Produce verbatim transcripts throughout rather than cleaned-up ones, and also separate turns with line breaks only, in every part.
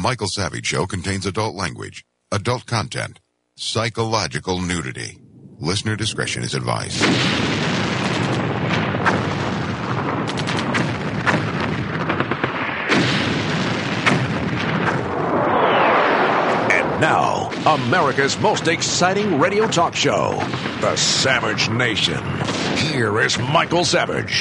Michael Savage Show contains adult language, adult content, psychological nudity. Listener discretion is advised.
And now, America's most exciting radio talk show, The Savage Nation. Here is Michael Savage.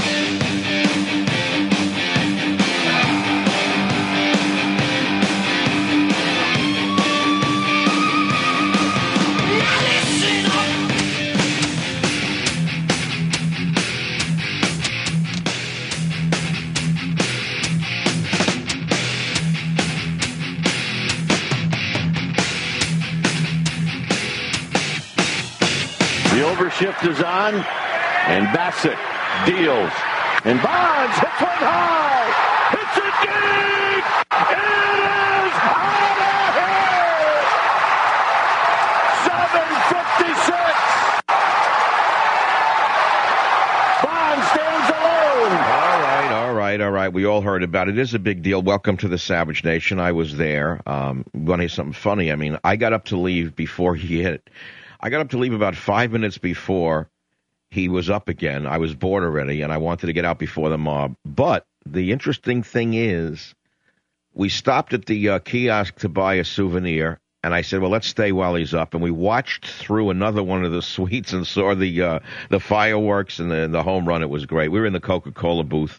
Shift is on, and Bassett deals, and Bonds hits one high, hits it deep, it is out of here, seven fifty-six, Bonds stands alone.
All right, all right, all right, we all heard about it. It is a big deal. Welcome to the Savage Nation. I was there. Um, want to hear something funny? I mean, I got up to leave before he hit it. I got up to leave about five minutes before he was up again. I was bored already, and I wanted to get out before the mob. But the interesting thing is, we stopped at the uh, kiosk to buy a souvenir, and I said, well, let's stay while he's up. And we watched through another one of the suites and saw the uh, the fireworks and the, the home run. It was great. We were in the Coca-Cola booth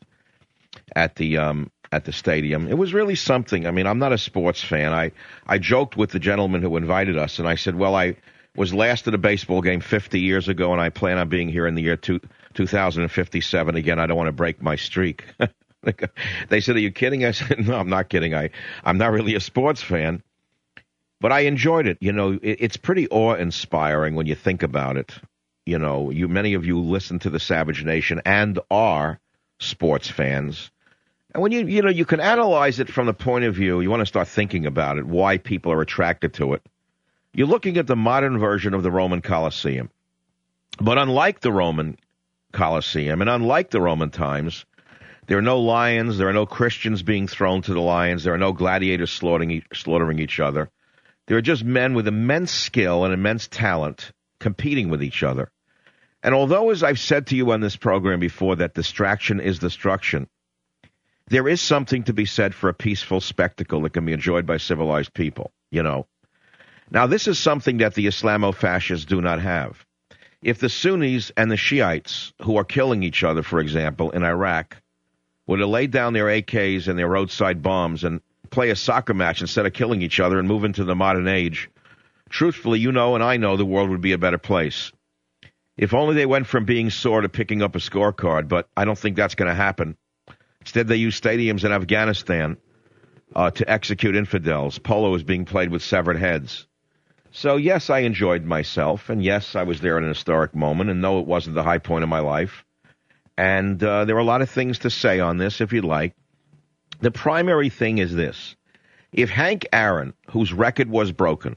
at the um, at the stadium. It was really something. I mean, I'm not a sports fan. I, I joked with the gentleman who invited us, and I said, well, I was last at a baseball game fifty years ago, and I plan on being here in the year two, two thousand fifty-seven again. I don't want to break my streak. They said, are you kidding? I said, no, I'm not kidding. I, I'm not really a sports fan, but I enjoyed it. You know, it, it's pretty awe-inspiring when you think about it. You know, you many of you listen to the Savage Nation and are sports fans. And when you, you know, you can analyze it from the point of view, you want to start thinking about it, why people are attracted to it. You're looking at the modern version of the Roman Colosseum. But unlike the Roman Colosseum and unlike the Roman times, there are no lions, there are no Christians being thrown to the lions, there are no gladiators slaughtering, slaughtering each other. There are just men with immense skill and immense talent competing with each other. And although, as I've said to you on this program before, that distraction is destruction, there is something to be said for a peaceful spectacle that can be enjoyed by civilized people, you know. Now, this is something that the Islamo-fascists do not have. If the Sunnis and the Shiites, who are killing each other, for example, in Iraq, were to lay down their A Ks and their roadside bombs and play a soccer match instead of killing each other and move into the modern age, truthfully, you know and I know the world would be a better place. If only they went from being sore to picking up a scorecard, but I don't think that's going to happen. Instead, they use stadiums in Afghanistan uh, to execute infidels. Polo is being played with severed heads. So, yes, I enjoyed myself, and yes, I was there at an historic moment, and no, it wasn't the high point of my life. And uh, there are a lot of things to say on this, if you'd like. The primary thing is this. If Hank Aaron, whose record was broken,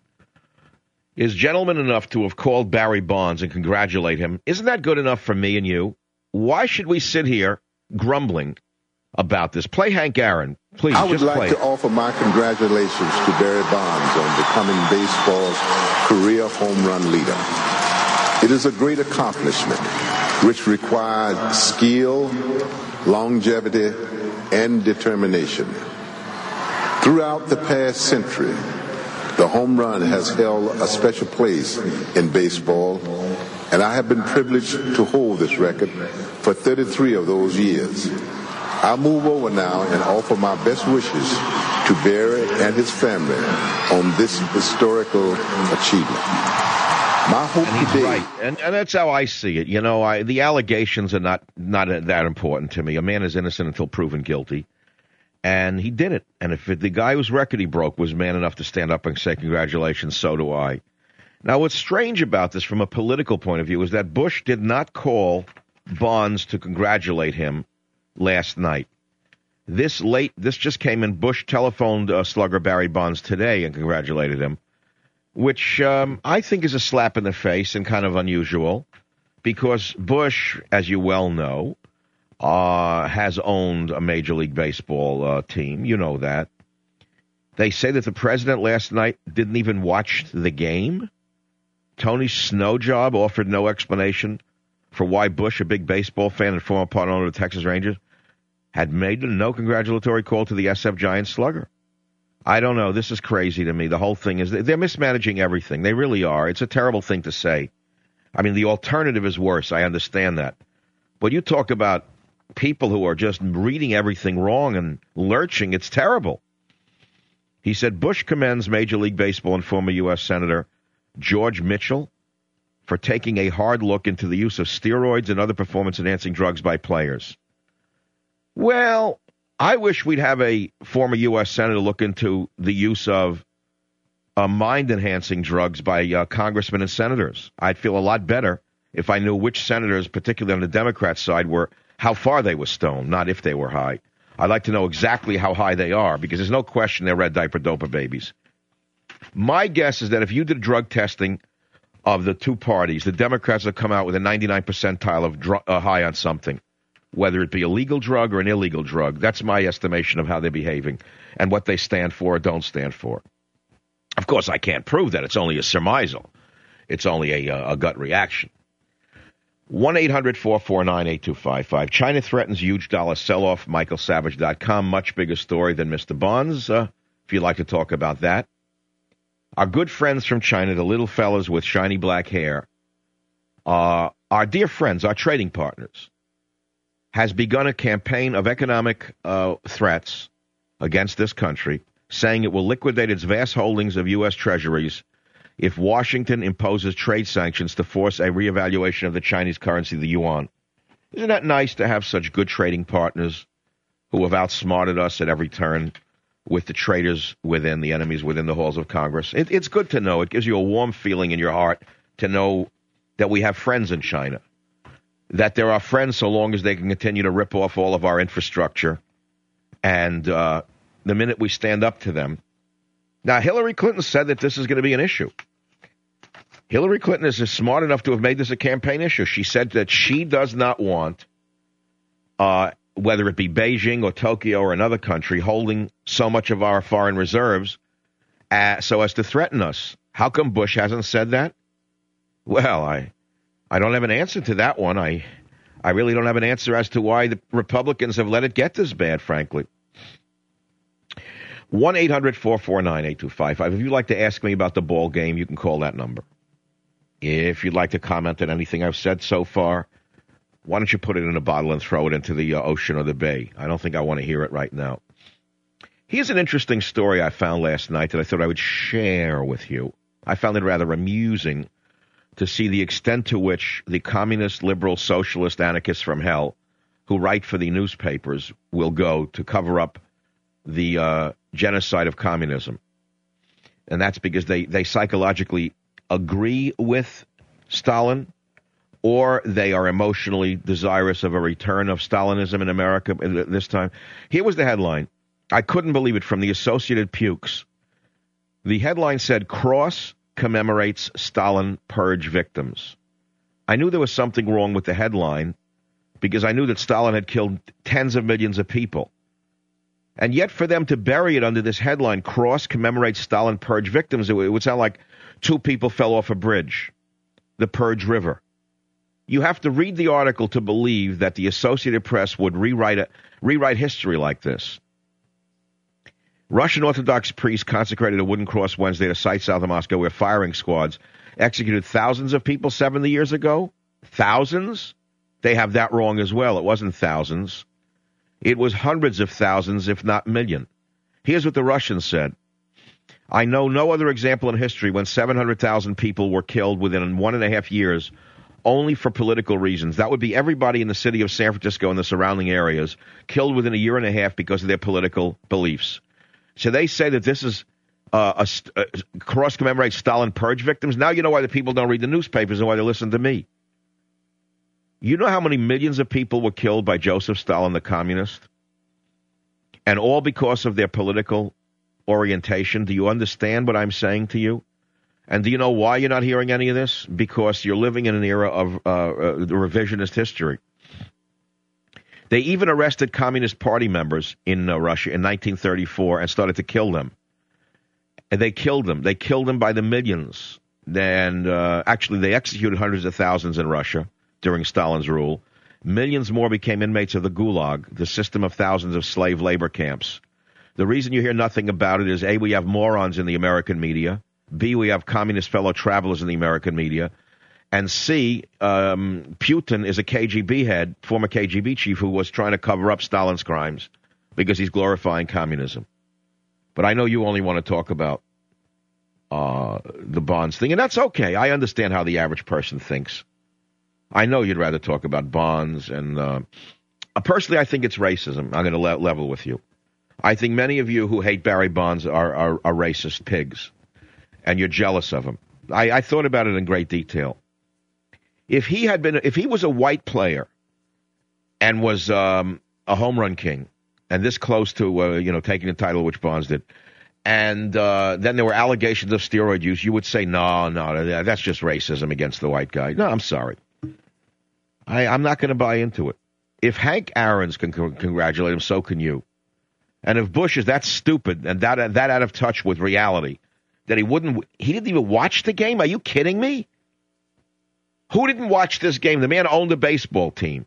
is gentleman enough to have called Barry Bonds and congratulate him, isn't that good enough for me and you? Why should we sit here grumbling about this? Play Hank Aaron, please.
I would
just
like
play
to
it.
offer my congratulations to Barry Bonds on becoming baseball's career home run leader. It is a great accomplishment which requires skill, longevity, and determination. Throughout the past century, the home run has held a special place in baseball, and I have been privileged to hold this record for thirty-three of those years. I move over now and offer my best wishes to Barry and his family on this historical achievement. My hope
and he's
today,
right, and, and that's how I see it. You know, I, the allegations are not not that important to me. A man is innocent until proven guilty, and he did it. And if it, the guy whose record he broke was man enough to stand up and say congratulations, so do I. Now, what's strange about this from a political point of view is that Bush did not call Bonds to congratulate him last night. This late, this just came in. Bush telephoned uh, slugger Barry Bonds today and congratulated him, which um, I think is a slap in the face and kind of unusual because Bush, as you well know, uh, has owned a Major League Baseball uh, team. You know that. They say that the president last night didn't even watch the game. Tony Snowjob offered no explanation for why Bush, a big baseball fan and former part owner of the Texas Rangers, had made no congratulatory call to the S F Giants slugger. I don't know. This is crazy to me. The whole thing is they're mismanaging everything. They really are. It's a terrible thing to say. I mean, the alternative is worse. I understand that. But you talk about people who are just reading everything wrong and lurching. It's terrible. He said Bush commends Major League Baseball and former U S Senator George Mitchell for taking a hard look into the use of steroids and other performance-enhancing drugs by players. Well, I wish we'd have a former U S Senator look into the use of uh, mind-enhancing drugs by uh, congressmen and senators. I'd feel a lot better if I knew which senators, particularly on the Democrat side, were how far they were stoned, not if they were high. I'd like to know exactly how high they are, because there's no question they're red diaper doper babies. My guess is that if you did drug testing of the two parties, the Democrats would come out with a ninety-nine percentile of dr- uh, high on something, whether it be a legal drug or an illegal drug. That's my estimation of how they're behaving and what they stand for or don't stand for. Of course, I can't prove that. It's only a surmisal. It's only a, a gut reaction. one eight hundred four four nine eight two five five. China threatens huge dollar sell-off. Michael Savage dot com. Much bigger story than Mister Bonds, uh, if you'd like to talk about that. Our good friends from China, the little fellas with shiny black hair, uh, our dear friends, our trading partners, has begun a campaign of economic uh, threats against this country, saying it will liquidate its vast holdings of U S treasuries if Washington imposes trade sanctions to force a reevaluation of the Chinese currency, the yuan. Isn't that nice to have such good trading partners who have outsmarted us at every turn with the traitors within, the enemies within the halls of Congress? It, it's good to know. It gives you a warm feeling in your heart to know that we have friends in China, that there are friends so long as they can continue to rip off all of our infrastructure. And uh, the minute we stand up to them. Now, Hillary Clinton said that this is going to be an issue. Hillary Clinton is smart enough to have made this a campaign issue. She said that she does not want, uh, whether it be Beijing or Tokyo or another country, holding so much of our foreign reserves uh, so as to threaten us. How come Bush hasn't said that? Well, I I don't have an answer to that one. I I really don't have an answer as to why the Republicans have let it get this bad, frankly. one eight hundred four four nine eight two five five. If you'd like to ask me about the ball game, you can call that number. If you'd like to comment on anything I've said so far, why don't you put it in a bottle and throw it into the uh, ocean or the bay? I don't think I want to hear it right now. Here's an interesting story I found last night that I thought I would share with you. I found it rather amusing to see the extent to which the communist, liberal, socialist anarchists from hell who write for the newspapers will go to cover up the uh, genocide of communism. And that's because they, they psychologically agree with Stalin, or they are emotionally desirous of a return of Stalinism in America at this time. Here was the headline. I couldn't believe it, from the Associated Pukes. The headline said, Cross commemorates Stalin purge victims. I knew there was something wrong with the headline because I knew that Stalin had killed tens of millions of people. And yet for them to bury it under this headline, Cross commemorates Stalin purge victims, it would sound like two people fell off a bridge, the Purge River. You have to read the article to believe that the Associated Press would rewrite a, rewrite history like this. Russian Orthodox priests consecrated a wooden cross Wednesday at a site south of Moscow where firing squads executed thousands of people seventy years ago. Thousands? They have that wrong as well. It wasn't thousands. It was hundreds of thousands, if not million. Here's what the Russians said. I know no other example in history when seven hundred thousand people were killed within one and a half years only for political reasons. That would be everybody in the city of San Francisco and the surrounding areas killed within a year and a half because of their political beliefs. So they say that this is uh, a, a cross commemorates Stalin purge victims. Now you know why the people don't read the newspapers and why they listen to me. You know how many millions of people were killed by Joseph Stalin, the communist? And all because of their political orientation. Do you understand what I'm saying to you? And do you know why you're not hearing any of this? Because you're living in an era of uh, uh, revisionist history. They even arrested Communist Party members in uh, Russia in nineteen thirty-four and started to kill them. And they killed him. They killed him by the millions. And uh, actually, they executed hundreds of thousands in Russia during Stalin's rule. Millions more became inmates of the Gulag, the system of thousands of slave labor camps. The reason you hear nothing about it is, A, we have morons in the American media. B, we have communist fellow travelers in the American media. And C, um, Putin is a K G B head, former K G B chief, who was trying to cover up Stalin's crimes because he's glorifying communism. But I know you only want to talk about uh, the Bonds thing, and that's okay. I understand how the average person thinks. I know you'd rather talk about Bonds, and uh, personally, I think it's racism. I'm going to le- level with you. I think many of you who hate Barry Bonds are, are, are racist pigs, and you're jealous of him. I, I thought about it in great detail. If he had been, if he was a white player and was um, a home run king, and this close to uh, you know taking the title, which Bonds did, and uh, then there were allegations of steroid use, you would say, no, no, that's just racism against the white guy. No, I'm sorry. I, I'm not going to buy into it. If Hank Aaron's can c- congratulate him, so can you. And if Bush is that stupid and that that out of touch with reality that he wouldn't, he didn't even watch the game. Are you kidding me? Who didn't watch this game? The man owned a baseball team.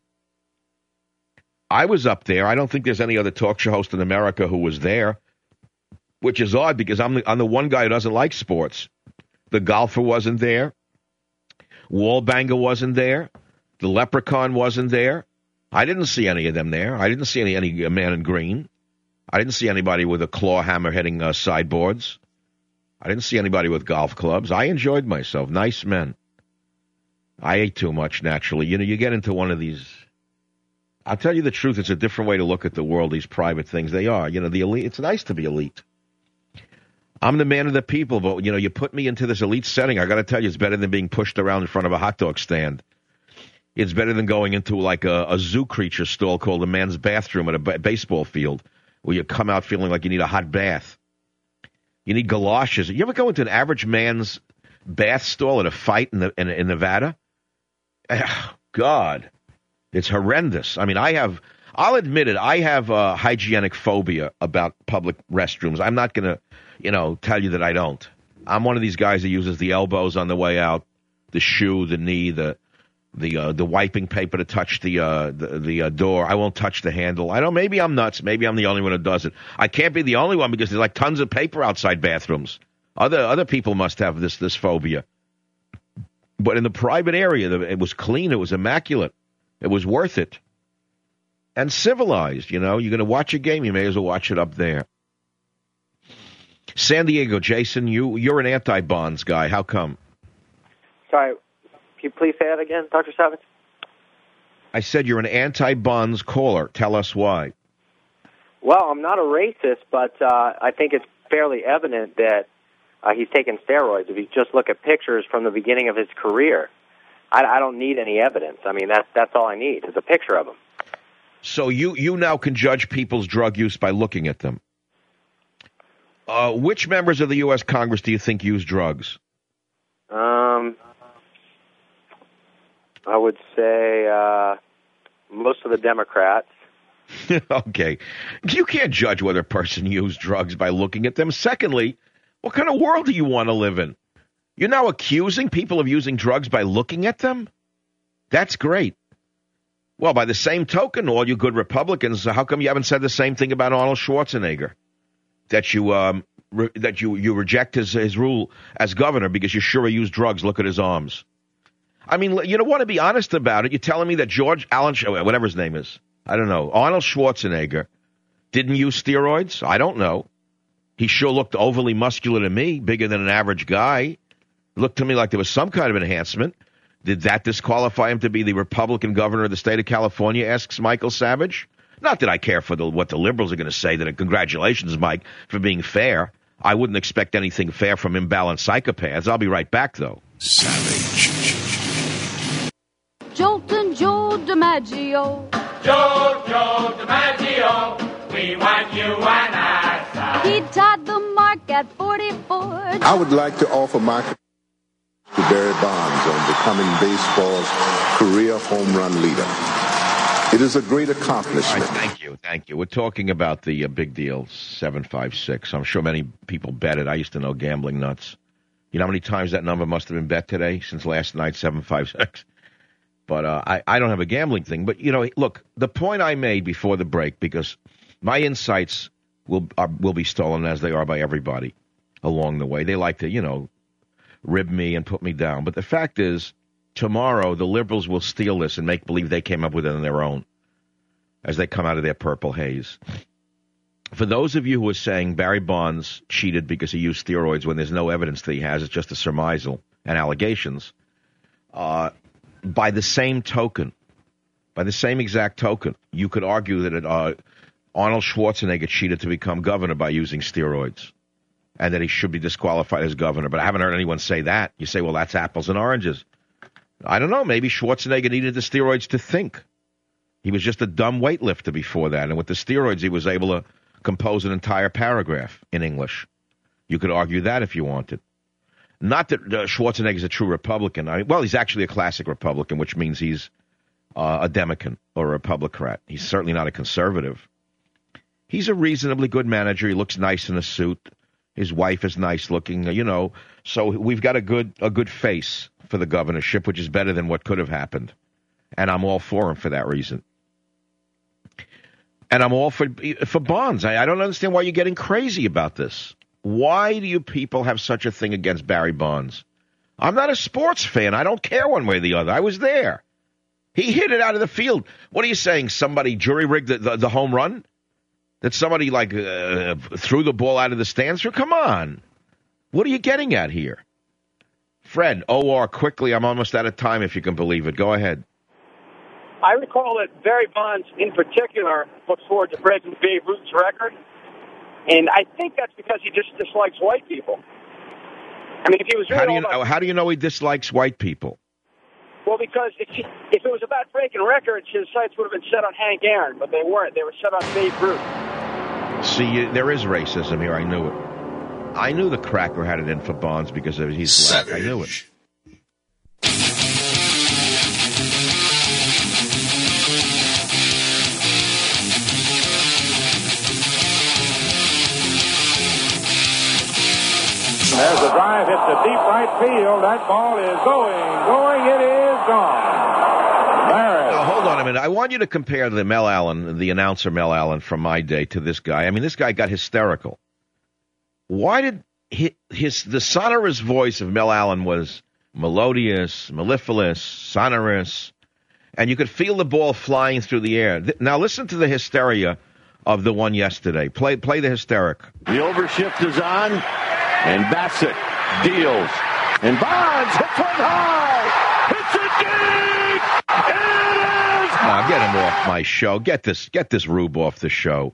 I was up there. I don't think there's any other talk show host in America who was there, which is odd because I'm the, I'm the one guy who doesn't like sports. The golfer wasn't there. Wallbanger wasn't there. The leprechaun wasn't there. I didn't see any of them there. I didn't see any, any man in green. I didn't see anybody with a claw hammer hitting uh, sideboards. I didn't see anybody with golf clubs. I enjoyed myself. Nice men. I ate too much, naturally. You know, you get into one of these. I'll tell you the truth. It's a different way to look at the world, these private things. They are. You know, the elite. It's nice to be elite. I'm the man of the people, but, you know, you put me into this elite setting. I got to tell you, it's better than being pushed around in front of a hot dog stand. It's better than going into like a, a zoo creature stall called a man's bathroom at a b- baseball field where you come out feeling like you need a hot bath. You need galoshes. You ever go into an average man's bath stall at a fight in, the, in, in Nevada? Ugh, God, it's horrendous. I mean, I have, I'll admit it, I have a hygienic phobia about public restrooms. I'm not going to, you know, tell you that I don't. I'm one of these guys that uses the elbows on the way out, the shoe, the knee, the the uh, the wiping paper to touch the uh, the, the uh, door. I won't touch the handle. I don't. Maybe I'm nuts. Maybe I'm the only one who does it. I can't be the only one because there's like tons of paper outside bathrooms. Other other people must have this this phobia. But in the private area, it was clean. It was immaculate. It was worth it. And civilized, you know. You're going to watch a game, you may as well watch it up there. San Diego, Jason, you, you're an anti-Bonds guy. How come?
Sorry, can you please say that again, Doctor Savage?
I said you're an anti-Bonds caller. Tell us why.
Well, I'm not a racist, but uh, I think it's fairly evident that uh, he's taken steroids. If you just look at pictures from the beginning of his career, I, I don't need any evidence. I mean, that's that's all I need is a picture of him.
So you, you now can judge people's drug use by looking at them. Uh, which members of the U S Congress do you think use drugs?
Um, I would say uh, most of the Democrats.
Okay. You can't judge whether a person used drugs by looking at them. Secondly, what kind of world do you want to live in? You're now accusing people of using drugs by looking at them? That's great. Well, by the same token, all you good Republicans, how come you haven't said the same thing about Arnold Schwarzenegger? That you um, re- that you, you reject his, his rule as governor because you sure he used drugs. Look at his arms. I mean, you don't want to be honest about it. You're telling me that George Allen, whatever his name is, I don't know, Arnold Schwarzenegger didn't use steroids? I don't know. He sure looked overly muscular to me, bigger than an average guy. It looked to me like there was some kind of enhancement. Did that disqualify him to be the Republican governor of the state of California, asks Michael Savage? Not that I care for the, what the liberals are going to say, that congratulations, Mike, for being fair. I wouldn't expect anything fair from imbalanced psychopaths. I'll be right back, though.
Savage.
Joltin' Joe DiMaggio.
Joe, Joe DiMaggio, we want you and I.
He tied the mark at forty-four.
I would like to offer my to Barry Bonds on becoming baseball's career home run leader. It is a great accomplishment.
All right, thank you, thank you. We're talking about the uh, big deal, seven five six. I'm sure many people bet it. I used to know gambling nuts. You know how many times that number must have been bet today since last night, seven five six? But uh, I, I don't have a gambling thing. But, you know, look, the point I made before the break, because my insights will are, will be stolen, as they are by everybody along the way. They like to, you know, rib me and put me down. But the fact is, tomorrow the liberals will steal this and make believe they came up with it on their own as they come out of their purple haze. For those of you who are saying Barry Bonds cheated because he used steroids when there's no evidence that he has, it's just a surmisal and allegations, uh, by the same token, by the same exact token, you could argue that it, uh, Arnold Schwarzenegger cheated to become governor by using steroids and that he should be disqualified as governor. But I haven't heard anyone say that. You say, well, that's apples and oranges. I don't know. Maybe Schwarzenegger needed the steroids to think. He was just a dumb weightlifter before that. And with the steroids, he was able to compose an entire paragraph in English. You could argue that if you wanted. Not that uh, Schwarzenegger is a true Republican. I mean, well, he's actually a classic Republican, which means he's uh, a Democrat or a Republican. He's certainly not a conservative. He's a reasonably good manager. He looks nice in a suit. His wife is nice looking, you know. So we've got a good a good face for the governorship, which is better than what could have happened. And I'm all for him for that reason. And I'm all for for Bonds. I, I don't understand why you're getting crazy about this. Why do you people have such a thing against Barry Bonds? I'm not a sports fan. I don't care one way or the other. I was there. He hit it out of the field. What are you saying? Somebody jury-rigged the, the, the home run? That somebody, like, uh, threw the ball out of the stands? Come on. What are you getting at here? Fred, O R, quickly. I'm almost out of time, if you can believe it. Go ahead.
I recall that Barry Bonds, in particular, looks forward to breaking Babe Ruth's record. And I think that's because he just dislikes white people. I mean, if he was really
how do you
all about,
know, how do you know he dislikes white people?
Well, because if, he, if it was about breaking records, his sights would have been set on Hank Aaron, but they weren't. They were set on Babe Ruth.
See, you, there is racism here. I knew it. I knew the cracker had it in for Bonds because of he's black. I knew it.
As the drive hits the deep right field, that ball is going, going, it is gone. Barrett.
Now, hold on a minute. I want you to compare the Mel Allen, the announcer Mel Allen from my day, to this guy. I mean, this guy got hysterical. Why did his, his the sonorous voice of Mel Allen was melodious, mellifluous, sonorous, and you could feel the ball flying through the air. Now, listen to the hysteria of the one yesterday. Play, play the hysteric.
The overshift is on. And Bassett deals. And Bonds hits one high. It's a dig. It is.
Now, get him off my show. Get this, get this rube off the show.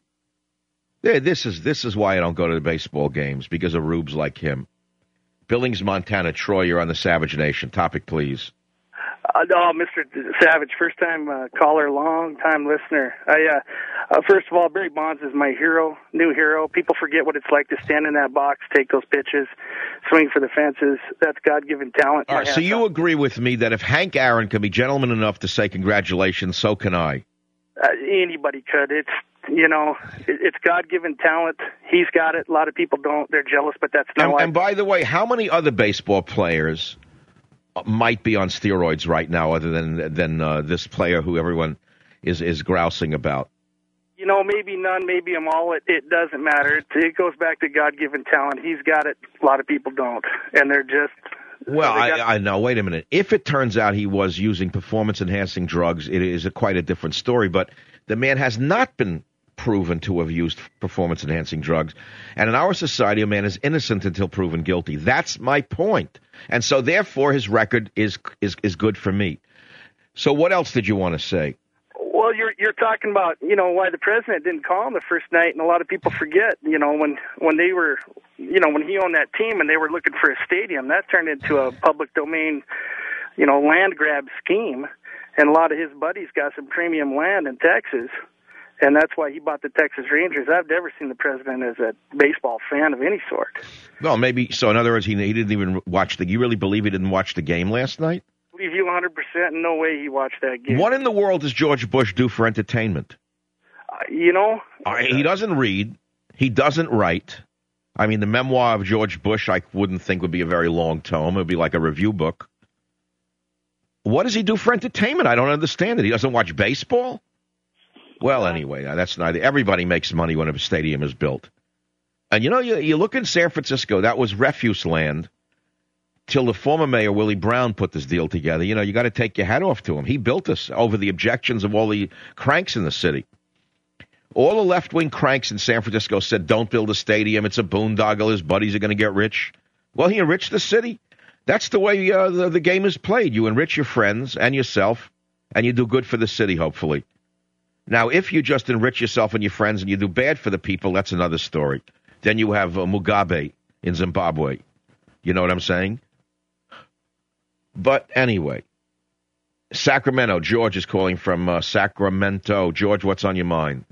This is this is why I don't go to the baseball games, because of rubes like him. Billings, Montana. Troy, you're on the Savage Nation. Topic, please.
Uh, no, Mister Savage, first-time uh, caller, long-time listener. I, uh, uh, first of all, Barry Bonds is my hero, new hero. People forget what it's like to stand in that box, take those pitches, swing for the fences. That's God-given talent.
All right, so you agree with me that if Hank Aaron can be gentleman enough to say congratulations, so can I?
Uh, anybody could. It's, you know, it, it's God-given talent. He's got it. A lot of people don't. They're jealous, but that's not
and,
why.
And by the way, how many other baseball players might be on steroids right now, other than than uh, this player who everyone is is grousing about?
You know, maybe none, maybe them all. It, it doesn't matter. It, it goes back to God-given talent. He's got it. A lot of people don't, and they're just.
Well,
got,
I, I know. Wait a minute. If it turns out he was using performance-enhancing drugs, it is a quite a different story. But the man has not been proven to have used performance-enhancing drugs. And in our society, a man is innocent until proven guilty. That's my point. And so, therefore, his record is is is good for me. So what else did you want to say?
Well, you're you're talking about, you know, why the president didn't call him the first night, and a lot of people forget, you know, when when they were, you know, when he owned that team and they were looking for a stadium, that turned into a public domain, you know, land grab scheme. And a lot of his buddies got some premium land in Texas. And that's why he bought the Texas Rangers. I've never seen the president as a baseball fan of any sort.
Well, maybe so. In other words, he he didn't even watch the. You really believe he didn't watch the game last night?
I believe you one hundred percent. No way he watched that game.
What in the world does George Bush do for entertainment?
Uh, you know?
Uh, he doesn't read. He doesn't write. I mean, the memoir of George Bush I wouldn't think would be a very long tome. It would be like a review book. What does he do for entertainment? I don't understand it. He doesn't watch baseball? Well, anyway, that's neither. Everybody makes money when a stadium is built. And, you know, you, you look in San Francisco, that was refuse land till the former mayor, Willie Brown, put this deal together. You know, you got to take your hat off to him. He built this over the objections of all the cranks in the city. All the left-wing cranks in San Francisco said, don't build a stadium. It's a boondoggle. His buddies are going to get rich. Well, he enriched the city. That's the way uh, the, the game is played. You enrich your friends and yourself, and you do good for the city, hopefully. Now, if you just enrich yourself and your friends and you do bad for the people, that's another story. Then you have uh, Mugabe in Zimbabwe. You know what I'm saying? But anyway, Sacramento. George is calling from uh, Sacramento. George, what's on your mind?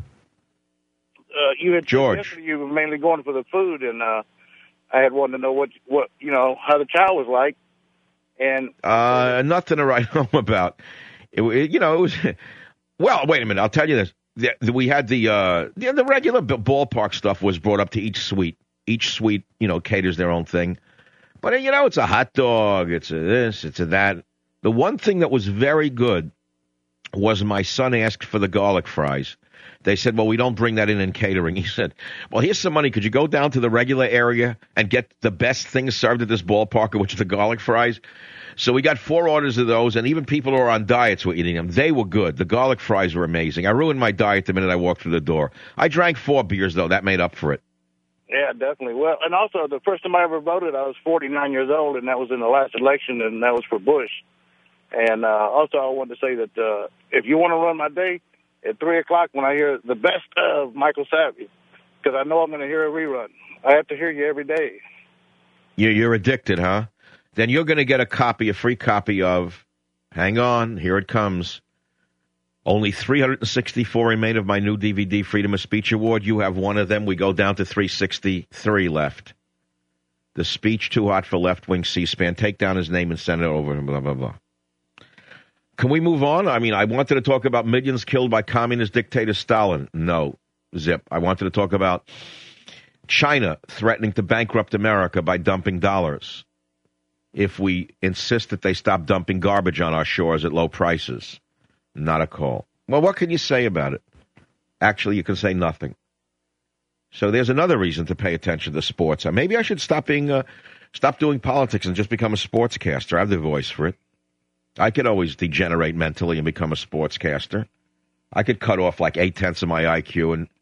Uh, you had
George.
You were mainly going for the food, and uh, I had wanted to know what, what you know, how the chow was like. And
uh, nothing to write home about. It, it, you know, it was. Well, wait a minute. I'll tell you this. The, the, we had the, uh, the the regular ballpark stuff was brought up to each suite. Each suite, you know, caters their own thing. But, you know, it's a hot dog. It's a this. It's a that. The one thing that was very good was my son asked for the garlic fries. They said, well, we don't bring that in in catering. He said, well, here's some money. Could you go down to the regular area and get the best things served at this ballpark, which is the garlic fries? So we got four orders of those, and even people who are on diets were eating them. They were good. The garlic fries were amazing. I ruined my diet the minute I walked through the door. I drank four beers, though. That made up for it.
Yeah, definitely. Well, and also, the first time I ever voted, I was forty-nine years old, and that was in the last election, and that was for Bush. And uh, also, I wanted to say that uh, if you want to run my day, at three o'clock when I hear the best of Michael Savage, because I know I'm going to hear a rerun. I have to hear you every day.
You're, you're addicted, huh? Then you're going to get a copy, a free copy of, hang on, here it comes. Only three hundred sixty-four remain of my new D V D, Freedom of Speech Award. You have one of them. We go down to three sixty-three left. The speech too hot for left-wing C-SPAN. Take down his name and send it over, blah, blah, blah. Can we move on? I mean, I wanted to talk about millions killed by communist dictator Stalin. No, zip. I wanted to talk about China threatening to bankrupt America by dumping dollars if we insist that they stop dumping garbage on our shores at low prices. Not a call. Well, what can you say about it? Actually, you can say nothing. So there's another reason to pay attention to sports. Maybe I should stop being, uh, stop doing politics and just become a sportscaster. I have the voice for it. I could always degenerate mentally and become a sportscaster. I could cut off like eight-tenths of my I Q and...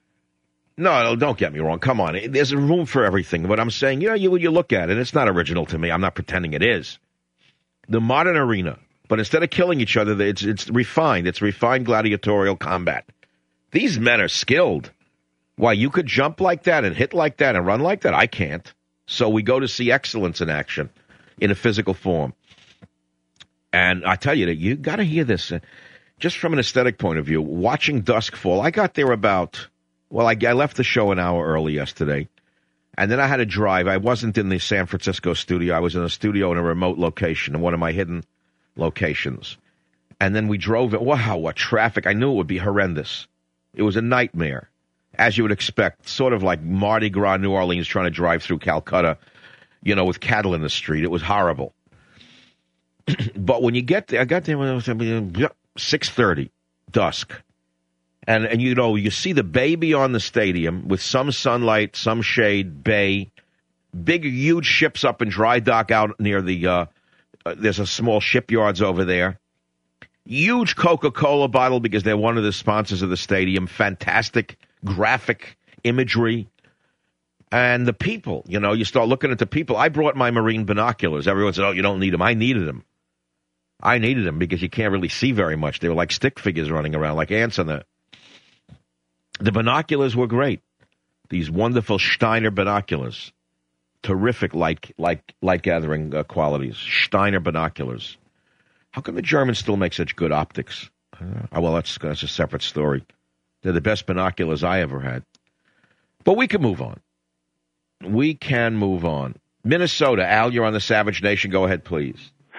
No, no, don't get me wrong. Come on. There's a room for everything. But I'm saying, you know, you, you look at it, it's not original to me. I'm not pretending it is. The modern arena. But instead of killing each other, it's, it's refined. It's refined gladiatorial combat. These men are skilled. Why, you could jump like that and hit like that and run like that? I can't. So we go to see excellence in action in a physical form. And I tell you that you got to hear this, uh, just from an aesthetic point of view. Watching dusk fall, I got there about, well, I, I left the show an hour early yesterday, and then I had to drive. I wasn't in the San Francisco studio. I was in a studio in a remote location, in one of my hidden locations. And then we drove it. Wow, what traffic. I knew it would be horrendous. It was a nightmare, as you would expect, sort of like Mardi Gras, New Orleans, trying to drive through Calcutta, you know, with cattle in the street. It was horrible. But when you get there, I got there when it was six thirty, dusk. And, and, you know, you see the bay beyond the stadium with some sunlight, some shade, bay, big, huge ships up in dry dock out near the, uh, uh, there's a small shipyards over there. Huge Coca-Cola bottle because they're one of the sponsors of the stadium. Fantastic graphic imagery. And the people, you know, you start looking at the people. I brought my marine binoculars. Everyone said, oh, you don't need them. I needed them. I needed them because you can't really see very much. They were like stick figures running around, like ants on the... The binoculars were great. These wonderful Steiner binoculars. Terrific light, light, light-gathering uh, qualities. Steiner binoculars. How come the Germans still make such good optics? Uh, well, that's, that's a separate story. They're the best binoculars I ever had. But we can move on. We can move on. Minnesota. Al, you're on the Savage Nation. Go ahead, please.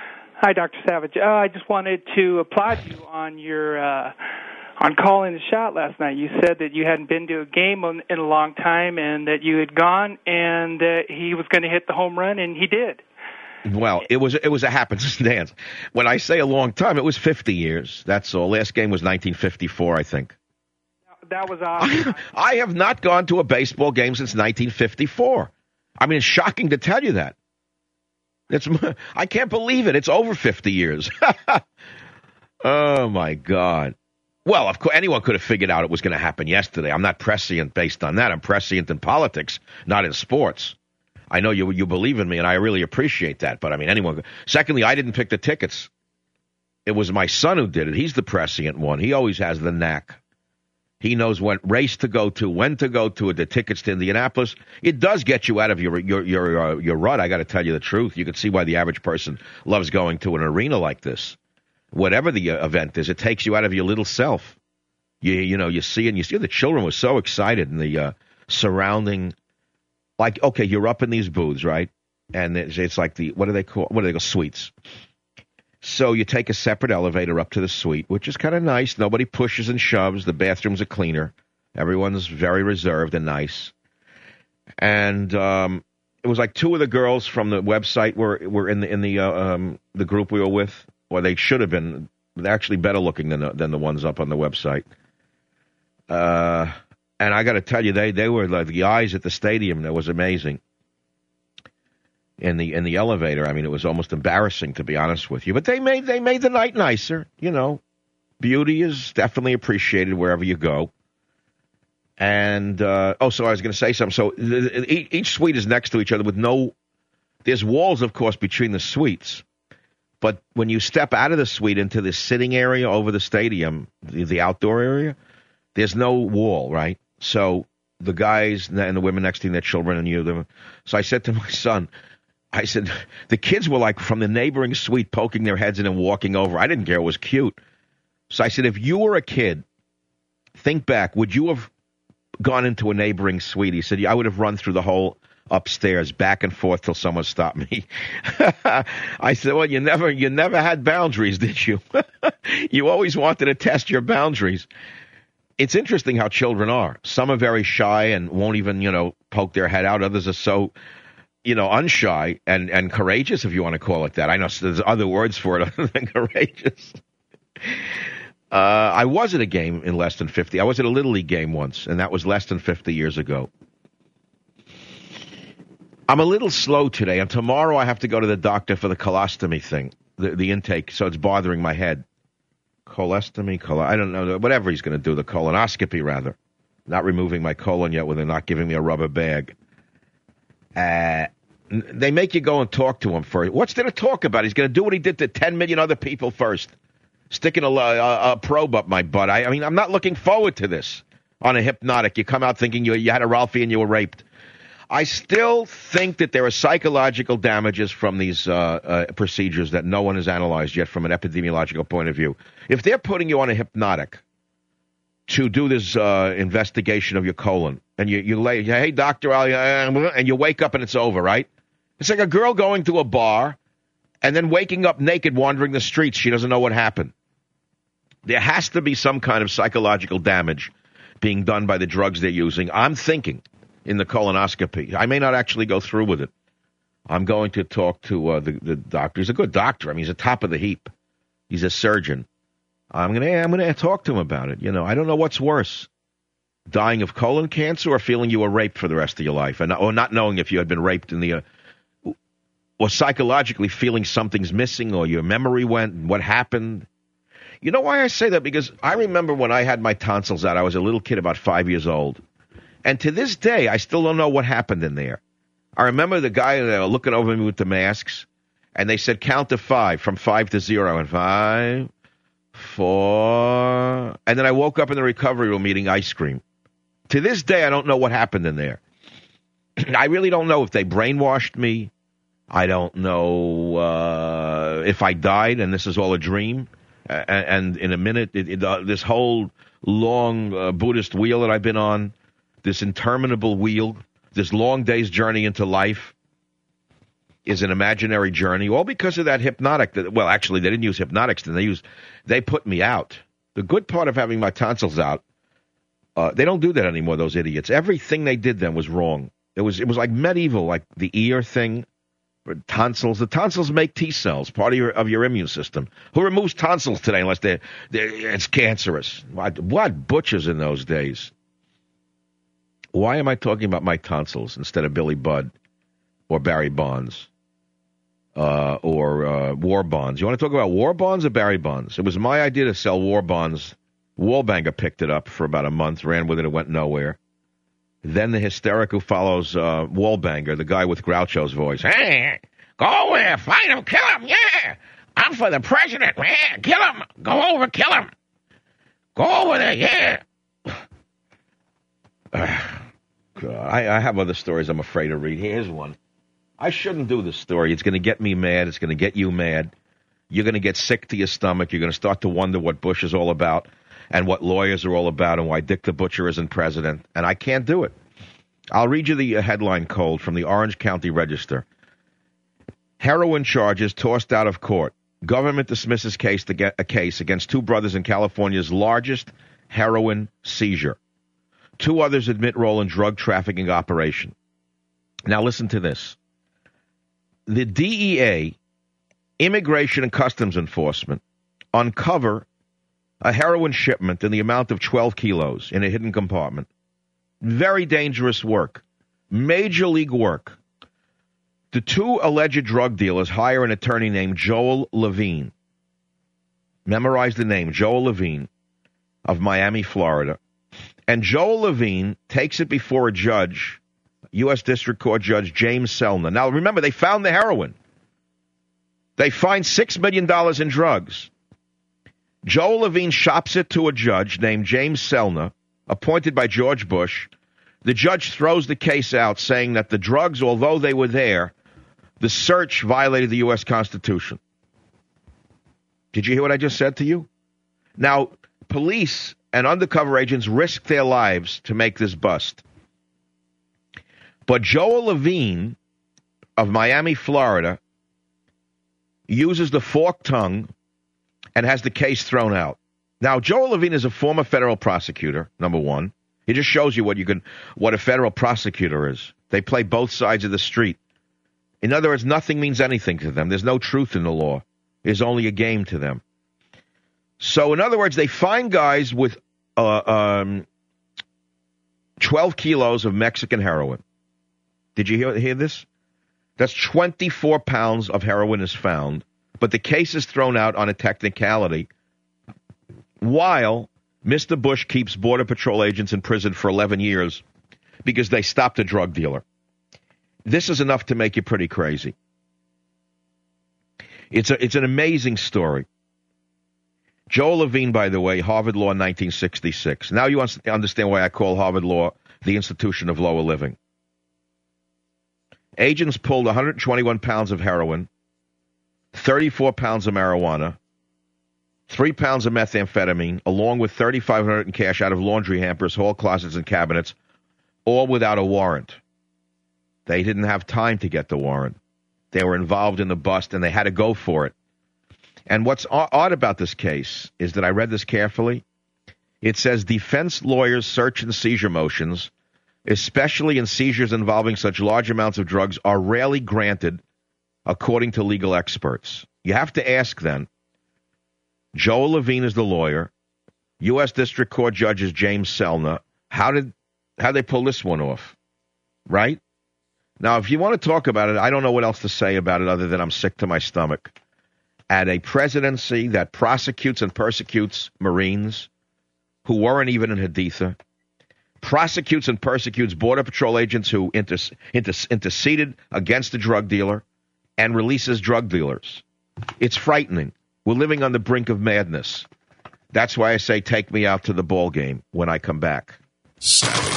Hi, Doctor Savage. Uh, I just wanted to applaud you on your uh, on calling the shot last night. You said that you hadn't been to a game in a long time, and that you had gone, and that he was going to hit the home run, and he did.
Well, it was it was a happenstance. When I say a long time, it was fifty years. That's all. Last game was nineteen fifty-four, I think.
That was awesome.
I, I have not gone to a baseball game since nineteen fifty-four. I mean, it's shocking to tell you that. It's I can't believe it. It's over fifty years. Oh, my God. Well, of course, anyone could have figured out it was going to happen yesterday. I'm not prescient based on that. I'm prescient in politics, not in sports. I know you you believe in me, and I really appreciate that. But, I mean, anyone. Secondly, I didn't pick the tickets. It was my son who did it. He's the prescient one. He always has the knack. He knows what race to go to, when to go to it, the tickets to Indianapolis. It does get you out of your your your, uh, your rut, I got to tell you the truth. You can see why the average person loves going to an arena like this. Whatever the uh, event is, it takes you out of your little self. You you know, you see and you see the children were so excited in the uh, surrounding. Like, okay, you're up in these booths, right? And it's, it's like the, what do they call, what do they call, suites. So you take a separate elevator up to the suite, which is kind of nice. Nobody pushes and shoves. The bathrooms are cleaner. Everyone's very reserved and nice. And um, it was like two of the girls from the website were were in the in the uh, um, the group we were with, or they should have been. They're actually better looking than the, than the ones up on the website. Uh, and I got to tell you, they they were like the eyes at the stadium. That was amazing. In the in the elevator, I mean, it was almost embarrassing, to be honest with you. But they made they made the night nicer. You know, beauty is definitely appreciated wherever you go. And uh, oh, so I was going to say something. So the, each suite is next to each other with no. There's walls, of course, between the suites. But when you step out of the suite into the sitting area over the stadium, the, the outdoor area, there's no wall, right? So the guys and the women next to their children and you. Them. So I said to my son. I said, the kids were like from the neighboring suite poking their heads in and walking over. I didn't care. It was cute. So I said, if you were a kid, think back. Would you have gone into a neighboring suite? He said, yeah, I would have run through the whole upstairs, back and forth till someone stopped me. I said, well, you never you never had boundaries, did you? You always wanted to test your boundaries. It's interesting how children are. Some are very shy and won't even, you know, poke their head out. Others are so... you know, unshy and, and courageous, if you want to call it that. I know there's other words for it other than courageous. Uh, I was at a game in less than fifty. I was at a Little League game once, and that was less than fifty years ago. I'm a little slow today, and tomorrow I have to go to the doctor for the colostomy thing, the, the intake, so it's bothering my head. Colostomy, colo- I don't know, whatever he's going to do, the colonoscopy, rather. Not removing my colon yet, when they're not giving me a rubber bag. Uh, they make you go and talk to him first. What's there to talk about? He's going to do what he did to ten million other people first. Sticking a, a, a probe up my butt. I, I mean, I'm not looking forward to this on a hypnotic. You come out thinking you, you had a Ralphie and you were raped. I still think that there are psychological damages from these uh, uh, procedures that no one has analyzed yet from an epidemiological point of view. If they're putting you on a hypnotic to do this uh, investigation of your colon, and you, you lay, hey, doctor, I'll, uh, and you wake up and it's over, right? It's like a girl going to a bar and then waking up naked, wandering the streets. She doesn't know what happened. There has to be some kind of psychological damage being done by the drugs they're using. I'm thinking in the colonoscopy. I may not actually go through with it. I'm going to talk to uh, the, the doctor. He's a good doctor. I mean, he's a top of the heap. He's a surgeon. I'm going to I'm going to talk to him about it. You know, I don't know what's worse, dying of colon cancer or feeling you were raped for the rest of your life, and or not knowing if you had been raped in the, uh, or psychologically feeling something's missing or your memory went and what happened. You know why I say that? Because I remember when I had my tonsils out, I was a little kid, about five years old, and to this day, I still don't know what happened in there. I remember the guy uh, looking over me with the masks, and they said, count to five, from five to zero, and five, four, and then I woke up in the recovery room eating ice cream. To this day, I don't know what happened in there. I really don't know if they brainwashed me. I don't know uh, if I died and this is all a dream. Uh, and in a minute, it, it, uh, this whole long uh, Buddhist wheel that I've been on, this interminable wheel, this long day's journey into life, is an imaginary journey, all because of that hypnotic. That, well, actually, they didn't use hypnotics. Then they used, they put me out. The good part of having my tonsils out, uh, they don't do that anymore, those idiots. Everything they did then was wrong. It was it was like medieval, like the ear thing, tonsils. The tonsils make T cells, part of your of your immune system. Who removes tonsils today unless they're, they're it's cancerous? What, what butchers in those days? Why am I talking about my tonsils instead of Billy Budd or Barry Bonds uh, or uh, war bonds? You want to talk about war bonds or Barry Bonds? It was my idea to sell war bonds. Wallbanger picked it up for about a month, ran with it, it went nowhere. Then the hysteric who follows uh, Wallbanger, the guy with Groucho's voice. Hey, go over there, fight him, kill him, yeah. I'm for the president, man. Kill him. Go over, kill him. Go over there, yeah. Uh, God, I, I have other stories I'm afraid to read. Here's one. I shouldn't do this story. It's going to get me mad. It's going to get you mad. You're going to get sick to your stomach. You're going to start to wonder what Bush is all about and what lawyers are all about and why Dick the Butcher isn't president. And I can't do it. I'll read you the headline code from the Orange County Register. Heroin charges tossed out of court. Government dismisses case to get a case against two brothers in California's largest heroin seizure. Two others admit role in drug trafficking operation. Now listen to this. The D E A, Immigration and Customs Enforcement, uncover a heroin shipment in the amount of twelve kilos in a hidden compartment. Very dangerous work. Major league work. The two alleged drug dealers hire an attorney named Joel Levine. Memorize the name, Joel Levine, of Miami, Florida. And Joel Levine takes it before a judge, U S District Court Judge James Selner. Now, remember, they found the heroin. They find six million dollars in drugs. Joel Levine shops it to a judge named James Selner, appointed by George Bush. The judge throws the case out, saying that the drugs, although they were there, the search violated the U S Constitution. Did you hear what I just said to you? Now, police and undercover agents risked their lives to make this bust. But Joel Levine of Miami, Florida, uses the forked tongue and has the case thrown out. Now, Joel Levine is a former federal prosecutor, number one. It just shows you what you can, what a federal prosecutor is. They play both sides of the street. In other words, nothing means anything to them. There's no truth in the law. There's only a game to them. So, in other words, they find guys with uh, um, twelve kilos of Mexican heroin. Did you hear, hear this? That's twenty-four pounds of heroin is found, but the case is thrown out on a technicality while Mister Bush keeps Border Patrol agents in prison for eleven years because they stopped a drug dealer. This is enough to make you pretty crazy. It's a, it's an amazing story. Joel Levine, by the way, Harvard Law, nineteen sixty-six. Now you understand why I call Harvard Law the institution of lower living. Agents pulled one hundred twenty-one pounds of heroin, thirty-four pounds of marijuana, three pounds of methamphetamine, along with thirty-five hundred dollars in cash out of laundry hampers, hall closets, and cabinets, all without a warrant. They didn't have time to get the warrant. They were involved in the bust, and they had to go for it. And what's odd about this case is that I read this carefully. It says defense lawyers' search and seizure motions, especially in seizures involving such large amounts of drugs, are rarely granted, according to legal experts. You have to ask then, Joel Levine is the lawyer, U S District Court Judge is James Selner. How did how did they pull this one off? Right? Now, if you want to talk about it, I don't know what else to say about it other than I'm sick to my stomach. At a presidency that prosecutes and persecutes Marines who weren't even in Haditha, prosecutes and persecutes Border Patrol agents who inter- inter- interceded against a drug dealer, and releases drug dealers. It's frightening. We're living on the brink of madness. That's why I say take me out to the ball game when I come back.
Savage.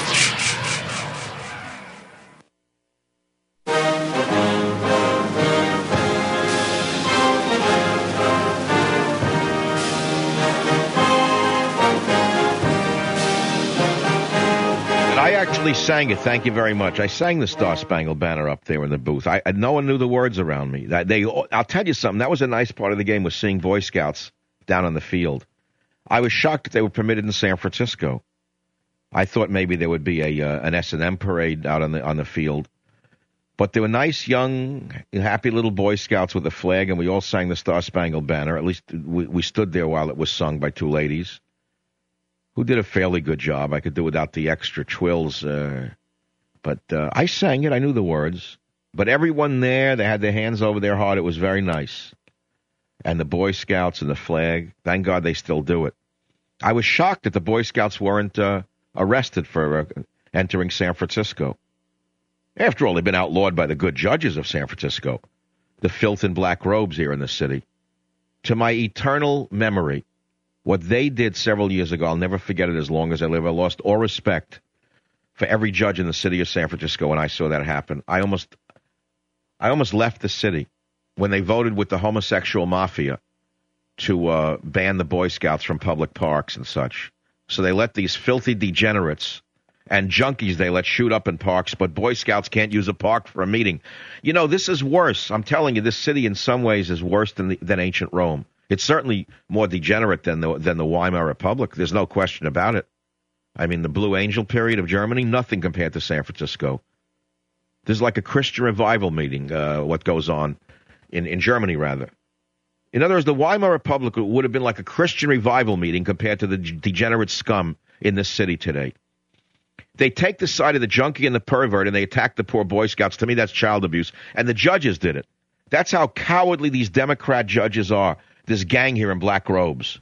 actually sang it. Thank you very much. I sang the Star Spangled Banner up there in the booth. I, I no one knew the words around me. That they, I'll tell you something. That was a nice part of the game, was seeing Boy Scouts down on the field. I was shocked that they were permitted in San Francisco. I thought maybe there would be a uh, an S and M parade out on the on the field. But they were nice, young, happy little Boy Scouts with a flag, and we all sang the Star Spangled Banner. At least we, we stood there while it was sung by two ladies who did a fairly good job. I could do without the extra twills. Uh, but uh, I sang it. I knew the words. But everyone there, they had their hands over their heart. It was very nice. And the Boy Scouts and the flag, thank God they still do it. I was shocked that the Boy Scouts weren't uh, arrested for uh, entering San Francisco. After all, they've been outlawed by the good judges of San Francisco, the filth in black robes here in the city. To my eternal memory, what they did several years ago, I'll never forget it as long as I live. I lost all respect for every judge in the city of San Francisco when I saw that happen. I almost, I almost left the city when they voted with the homosexual mafia to uh, ban the Boy Scouts from public parks and such. So they let these filthy degenerates and junkies they let shoot up in parks, but Boy Scouts can't use a park for a meeting. You know, this is worse. I'm telling you, this city in some ways is worse than the, than ancient Rome. It's certainly more degenerate than the than the Weimar Republic. There's no question about it. I mean, the Blue Angel period of Germany, nothing compared to San Francisco. There's like a Christian revival meeting, uh, what goes on in, in Germany, rather. In other words, the Weimar Republic would have been like a Christian revival meeting compared to the degenerate scum in this city today. They take the side of the junkie and the pervert, and they attack the poor Boy Scouts. To me, that's child abuse. And the judges did it. That's how cowardly these Democrat judges are. This gang here in black robes.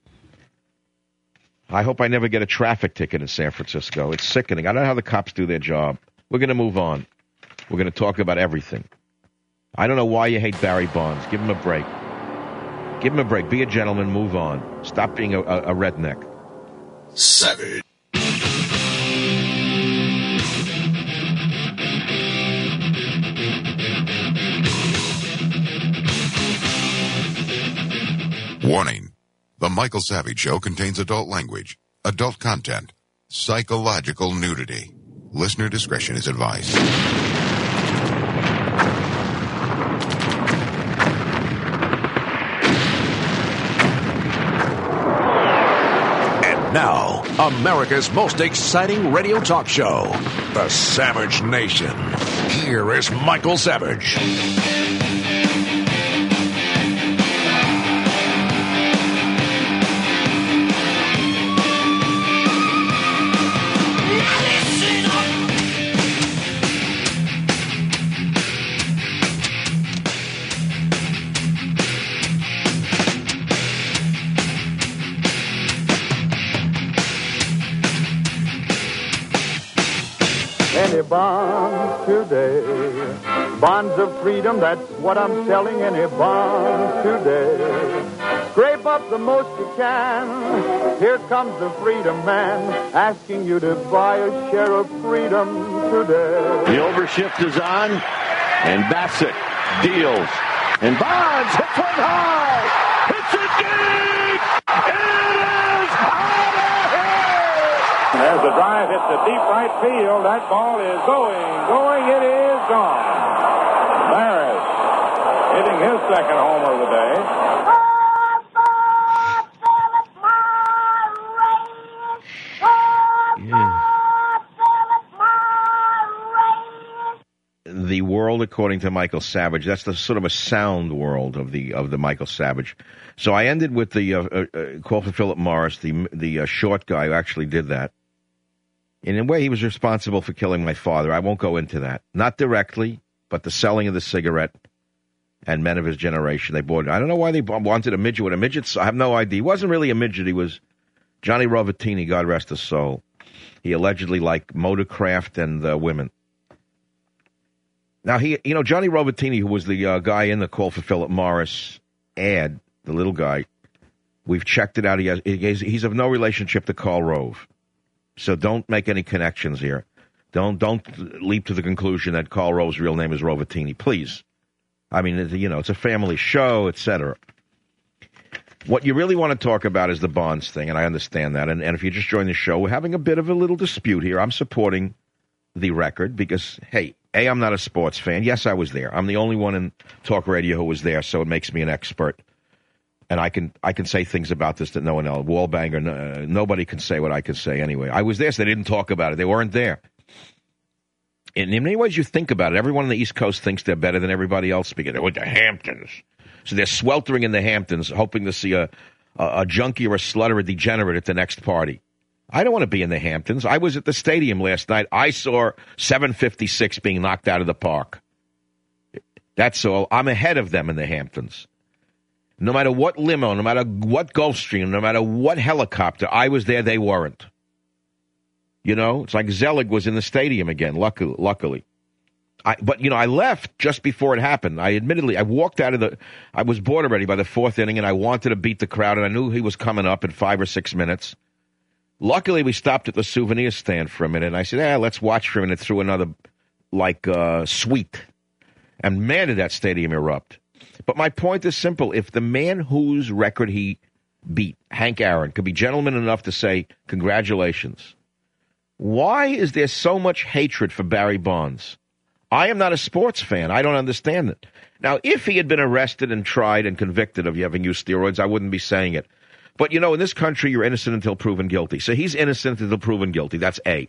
I hope I never get a traffic ticket in San Francisco. It's sickening. I don't know how the cops do their job. We're going to move on. We're going to talk about everything. I don't know why you hate Barry Bonds. Give him a break. Give him a break. Be a gentleman. Move on. Stop being a, a, a redneck.
Savage.
Warning. The Michael Savage Show contains adult language, adult content, psychological nudity. Listener discretion is advised.
And now, America's most exciting radio talk show, The Savage Nation. Here is Michael Savage.
Any bonds today, bonds of freedom, that's what I'm selling. Any bonds today, scrape up the most you can. Here comes the freedom man, asking you to buy a share of freedom today.
The overshift is on, and Bassett deals, and Bonds hits one high, hits it deep, it is out of here!
As the drive hits the deep right field, that ball is going, going, it is gone. Maris hitting his second homer of the day.
The world according to Michael Savage. That's the sort of a sound world of the of the Michael Savage. So I ended with the uh, uh, call for Philip Morris, the the uh, short guy who actually did that. In a way, he was responsible for killing my father. I won't go into that. Not directly, but the selling of the cigarette and men of his generation. They bought. I don't know why they wanted a midget with a midget. I have no idea. He wasn't really a midget. He was Johnny Rovatini, God rest his soul. He allegedly liked motorcraft and uh, women. Now, he, you know, Johnny Rovatini, who was the uh, guy in the call for Philip Morris ad, the little guy, we've checked it out. He has, he's, he's of no relationship to Karl Rove. So don't make any connections here. Don't don't leap to the conclusion that Karl Rove's real name is Rovatini, please. I mean, you know, it's a family show, et cetera. What you really want to talk about is the Bonds thing, and I understand that. And, and if you just join the show, we're having a bit of a little dispute here. I'm supporting the record because, hey, A, I'm not a sports fan. Yes, I was there. I'm the only one in talk radio who was there, so it makes me an expert. And I can I can say things about this that no one else, Wallbanger, no, nobody can say what I can say anyway. I was there, so they didn't talk about it. They weren't there. And in many ways, you think about it, everyone on the East Coast thinks they're better than everybody else because they're with the Hamptons. So they're sweltering in the Hamptons, hoping to see a, a, a junkie or a slut or a degenerate at the next party. I don't want to be in the Hamptons. I was at the stadium last night. I saw seven fifty-six being knocked out of the park. That's all. I'm ahead of them in the Hamptons. No matter what limo, no matter what Gulfstream, no matter what helicopter, I was there, they weren't. You know, it's like Zelig was in the stadium again, luckily. luckily. I, but, you know, I left just before it happened. I admittedly, I walked out of the, I was bored already by the fourth inning, and I wanted to beat the crowd, and I knew he was coming up in five or six minutes. Luckily, we stopped at the souvenir stand for a minute, and I said, yeah, let's watch for a minute through another, like, uh, suite. And man, did that stadium erupt. But my point is simple. If the man whose record he beat, Hank Aaron, could be gentleman enough to say, congratulations, why is there so much hatred for Barry Bonds? I am not a sports fan. I don't understand it. Now, if he had been arrested and tried and convicted of having used steroids, I wouldn't be saying it. But, you know, in this country, you're innocent until proven guilty. So he's innocent until proven guilty. That's A.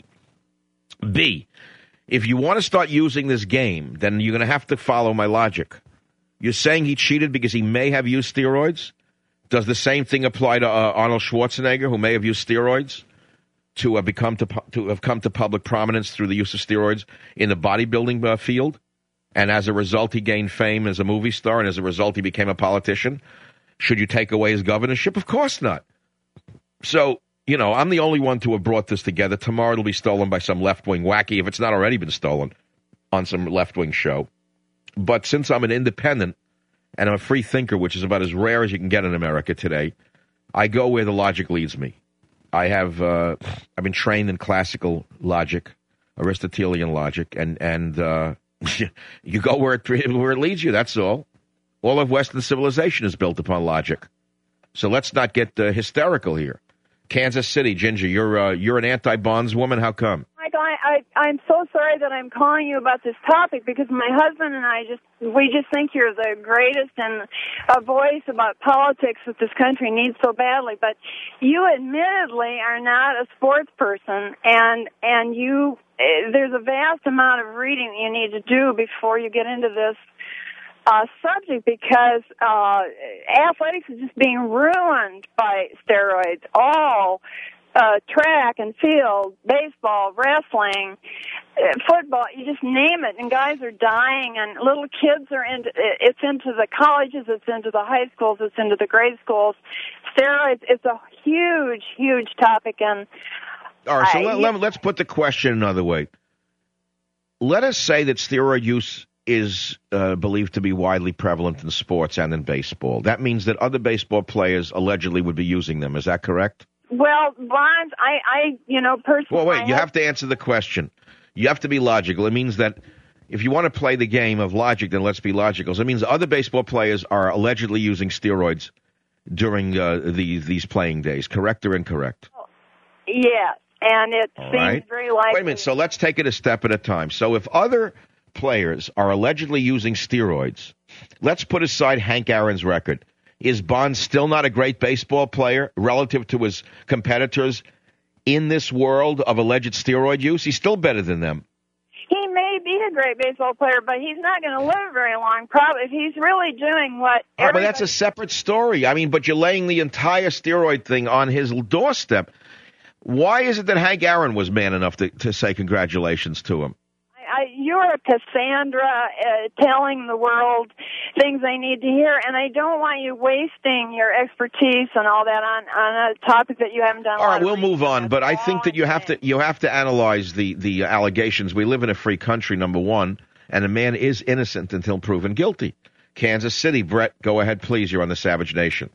B, if you want to start using this game, then you're going to have to follow my logic. You're saying he cheated because he may have used steroids? Does the same thing apply to uh, Arnold Schwarzenegger, who may have used steroids to have become to, to have come to public prominence through the use of steroids in the bodybuilding uh, field? And as a result, he gained fame as a movie star, and as a result, he became a politician? Should you take away his governorship? Of course not. So, you know, I'm the only one to have brought this together. Tomorrow it'll be stolen by some left-wing wacky, if it's not already been stolen, on some left-wing show. But since I'm an independent and I'm a free thinker, which is about as rare as you can get in America today, I go where the logic leads me. I have uh, I've been trained in classical logic, Aristotelian logic, and and uh, you go where it where it leads you. That's all. All of Western civilization is built upon logic. So let's not get uh, hysterical here. Kansas City, Ginger, you're uh, you're an anti-Bonds woman. How come?
Michael, I, I, I'm so sorry that I'm calling you about this topic because my husband and I just, we just think you're the greatest and a voice about politics that this country needs so badly. But you admittedly are not a sports person, and, and you, there's a vast amount of reading that you need to do before you get into this uh, subject because uh, athletics is just being ruined by steroids. All Uh, track and field, baseball, wrestling, uh, football, you just name it, and guys are dying, and little kids are into, it's into the colleges, it's into the high schools, it's into the grade schools. Steroids, it's a huge, huge topic, and
all right, so
I,
let, let, let's put the question another way. Let us say that steroid use is uh, believed to be widely prevalent in sports and in baseball. That means that other baseball players allegedly would be using them. Is that correct?
Well, Bonds, I, I, you know, personally...
Well, wait,
I
you
have,
have to answer the question. You have to be logical. It means that if you want to play the game of logic, then let's be logical. So it means other baseball players are allegedly using steroids during uh, the, these playing days. Correct or incorrect?
Yes, and it
All
seems
right.
very likely...
Wait a minute, so let's take it a step at a time. So if other players are allegedly using steroids, let's put aside Hank Aaron's record. Is Bonds still not a great baseball player relative to his competitors in this world of alleged steroid use? He's still better than them.
He may be a great baseball player, but he's not going to live very long. Probably, if he's really doing what.
Oh, but that's a separate story. I mean, but you're laying the entire steroid thing on his doorstep. Why is it that Hank Aaron was man enough to, to say congratulations to him?
I, you're a Cassandra uh, telling the world things they need to hear, and I don't want you wasting your expertise and all that on, on a topic that you haven't done.
All right, we'll move on, but I think that you have to you have to analyze the, the allegations. We live in a free country, number one, and a man is innocent until proven guilty. Kansas City, Brett, go ahead, please. You're on the Savage Nation.
Hey,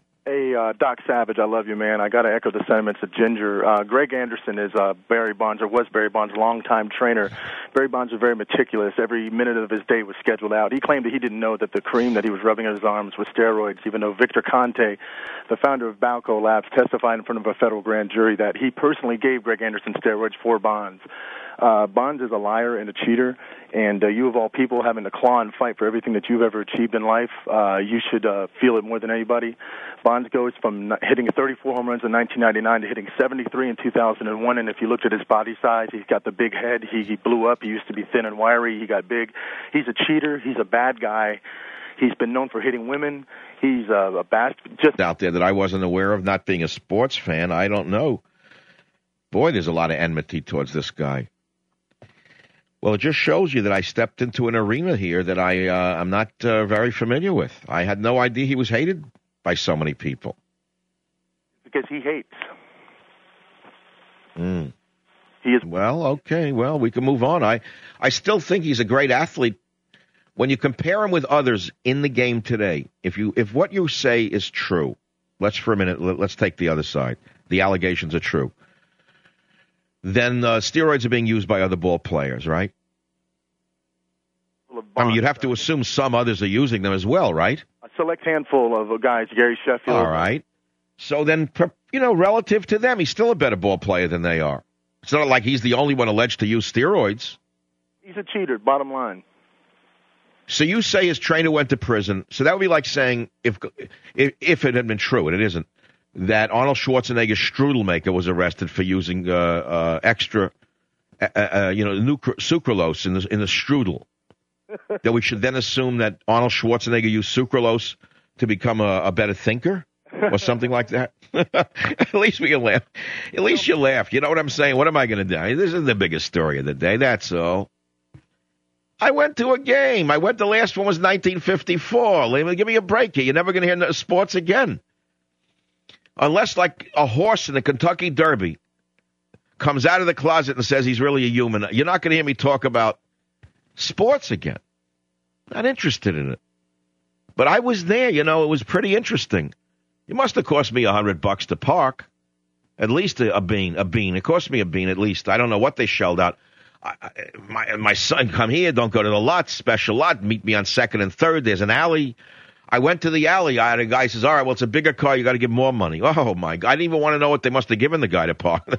Hey, uh, Doc Savage, I love you, man. I got to echo the sentiments of Ginger. Uh, Greg Anderson is uh, Barry Bonds, or was Barry Bonds' longtime trainer. Barry Bonds was very meticulous. Every minute of his day was scheduled out. He claimed that he didn't know that the cream that he was rubbing in his arms was steroids, even though Victor Conte, the founder of Balco Labs, testified in front of a federal grand jury that he personally gave Greg Anderson steroids for Bonds. Uh, Bonds is a liar and a cheater, and uh, you of all people having to claw and fight for everything that you've ever achieved in life, uh, you should uh, feel it more than anybody. Bonds goes from hitting thirty-four home runs in nineteen ninety-nine to hitting seventy-three in two thousand one, and if you looked at his body size, he's got the big head. He, he blew up. He used to be thin and wiry. He got big. He's a cheater. He's a bad guy. He's been known for hitting women. He's uh, a bastard. Just
out there that I wasn't aware of, not being a sports fan, I don't know. Boy, there's a lot of enmity towards this guy. Well, it just shows you that I stepped into an arena here that I, uh, I'm not uh, very familiar with. I had no idea he was hated by so many people.
Because he hates.
Mm.
He is.
Well, okay. Well, we can move on. I, I still think he's a great athlete. When you compare him with others in the game today, if you if what you say is true, let's for a minute, let's take the other side. The allegations are true. Then uh, steroids are being used by other ball players, right? I mean, you'd have to assume some others are using them as well, right?
A select handful of guys, Gary Sheffield.
All right. So then, you know, relative to them, he's still a better ball player than they are. It's not like he's the only one alleged to use steroids.
He's a cheater, bottom line.
So you say his trainer went to prison. So that would be like saying, if if, if it had been true, and it isn't, that Arnold Schwarzenegger's strudel maker was arrested for using uh, uh, extra, uh, uh, you know, nucre- sucralose in the in the strudel. That we should then assume that Arnold Schwarzenegger used sucralose to become a, a better thinker or something like that. At least we can laugh. At least you laugh. You know what I'm saying? What am I going to do? This is the biggest story of the day. That's all. I went to a game. I went. The last one was nineteen fifty-four. Give me a break here. You're never going to hear sports again. Unless, like, a horse in the Kentucky Derby comes out of the closet and says he's really a human, you're not going to hear me talk about sports again. Not interested in it. But I was there, you know, it was pretty interesting. It must have cost me a hundred bucks to park. At least a, a bean, a bean. It cost me a bean at least. I don't know what they shelled out. I, I, my, my son, come here, don't go to the lot, special lot, meet me on second and third. There's an alley. I went to the alley. I had a guy who says, all right, well, it's a bigger car. You got to give more money. Oh, my God. I didn't even want to know what they must have given the guy to park.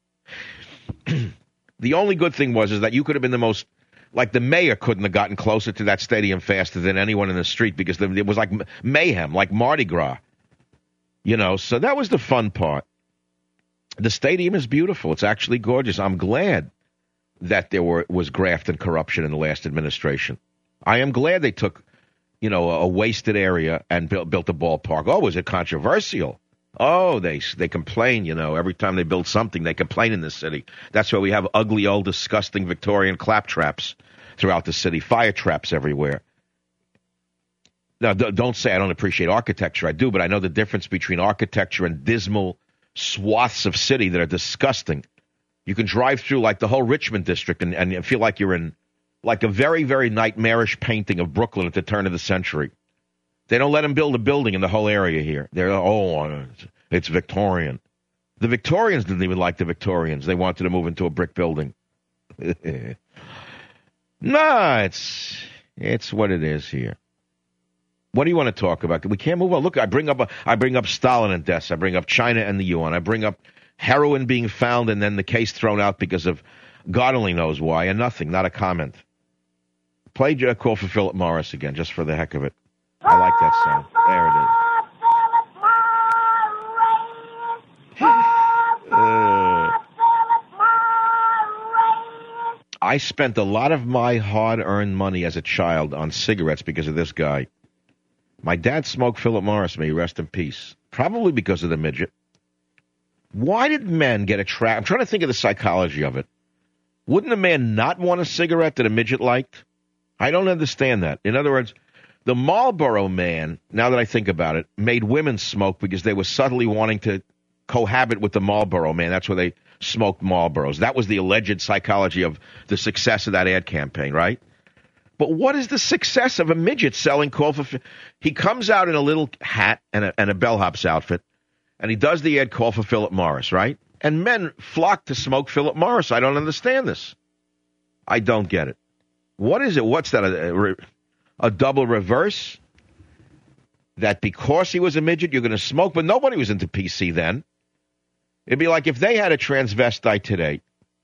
The only good thing was is that you could have been the most, like the mayor couldn't have gotten closer to that stadium faster than anyone in the street because it was like mayhem, like Mardi Gras. You know, so that was the fun part. The stadium is beautiful. It's actually gorgeous. I'm glad that there were was graft and corruption in the last administration. I am glad they took, you know, a wasted area and built, built a ballpark. Oh, was it controversial? Oh, they they complain, you know, every time they build something, they complain in this city. That's why we have ugly, old, disgusting Victorian claptraps throughout the city, fire traps everywhere. Now, don't say I don't appreciate architecture. I do, but I know the difference between architecture and dismal swaths of city that are disgusting. You can drive through, like, the whole Richmond district and, and feel like you're in, like, a very, very nightmarish painting of Brooklyn at the turn of the century. They don't let them build a building in the whole area here. They're, oh, it's Victorian. The Victorians didn't even like the Victorians. They wanted to move into a brick building. Nah, it's it's what it is here. What do you want to talk about? We can't move on. Look, I bring up a, I bring up Stalin and deaths. I bring up China and the yuan. I bring up heroin being found and then the case thrown out because of God only knows why, and nothing, not a comment. Play a call for Philip Morris again, just for the heck of it. I like that song. There it is. uh, I spent a lot of my hard-earned money as a child on cigarettes because of this guy. My dad smoked Philip Morris, may he rest in peace. Probably because of the midget. Why did men get attracted? I'm trying to think of the psychology of it. Wouldn't a man not want a cigarette that a midget liked? I don't understand that. In other words, the Marlboro man, now that I think about it, made women smoke because they were subtly wanting to cohabit with the Marlboro man. That's why they smoked Marlboros. That was the alleged psychology of the success of that ad campaign, right? But what is the success of a midget selling call for? He comes out in a little hat and a, and a bellhop's outfit, and he does the ad call for Philip Morris, right? And men flock to smoke Philip Morris. I don't understand this. I don't get it. What is it? What's that? A, a, a double reverse? That because he was a midget, you're going to smoke? But nobody was into P C then. It'd be like if they had a transvestite today.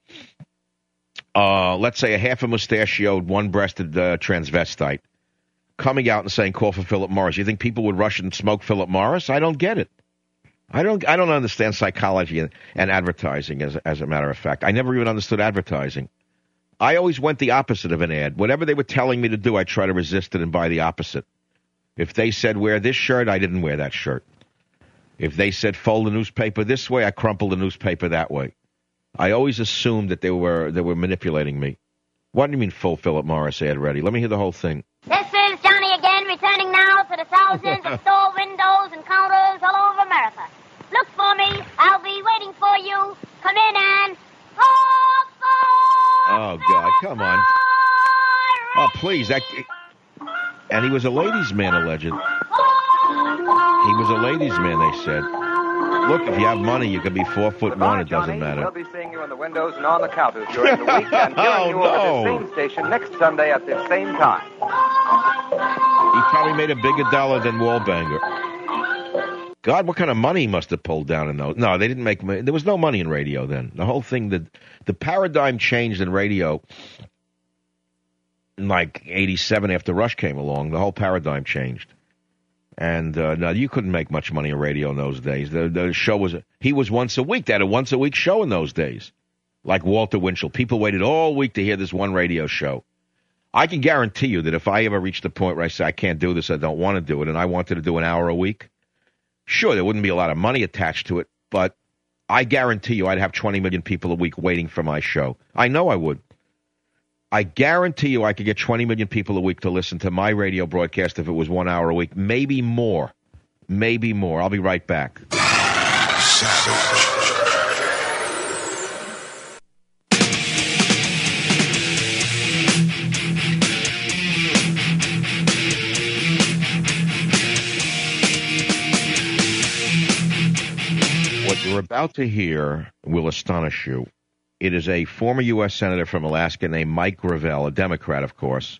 Uh, let's say a half a mustachioed, one-breasted uh, transvestite coming out and saying, call for Philip Morris. You think people would rush and smoke Philip Morris? I don't get it. I don't I don't understand psychology and, and advertising, as, as a matter of fact. I never even understood advertising. I always went the opposite of an ad. Whatever they were telling me to do, I try to resist it and buy the opposite. If they said wear this shirt, I didn't wear that shirt. If they said fold the newspaper this way, I crumpled the newspaper that way. I always assumed that they were they were manipulating me. What do you mean full Philip Morris ad ready? Let me hear the whole thing.
This is Johnny again, returning now to the thousands of store windows and counters all over America. Look for me. I'll be waiting for you. Come in and...
Oh, God, come on. Oh, please. That... And he was a ladies' man, alleged. He was a ladies' man, they said. Look, if you have money, you can be four foot one. It doesn't matter.
We'll be seeing you in the windows and on the counters during the week and hearing
oh,
you
no.
over this same station next Sunday at this same time.
He probably made a bigger dollar than Wallbanger. God, what kind of money he must have pulled down in those? No, they didn't make money. There was no money in radio then. The whole thing, the, the paradigm changed in radio in like eighty-seven after Rush came along. The whole paradigm changed. And uh, no, you couldn't make much money in radio in those days. The, the show was, he was once a week. They had a once a week show in those days. Like Walter Winchell. People waited all week to hear this one radio show. I can guarantee you that if I ever reached the point where I say, I can't do this, I don't want to do it, and I wanted to do an hour a week, sure, there wouldn't be a lot of money attached to it, but I guarantee you I'd have twenty million people a week waiting for my show. I know I would. I guarantee you I could get twenty million people a week to listen to my radio broadcast if it was one hour a week. Maybe more. Maybe more. I'll be right back.
Savage.
What you're about to hear will astonish you. It is a former U S Senator from Alaska named Mike Gravel, a Democrat, of course,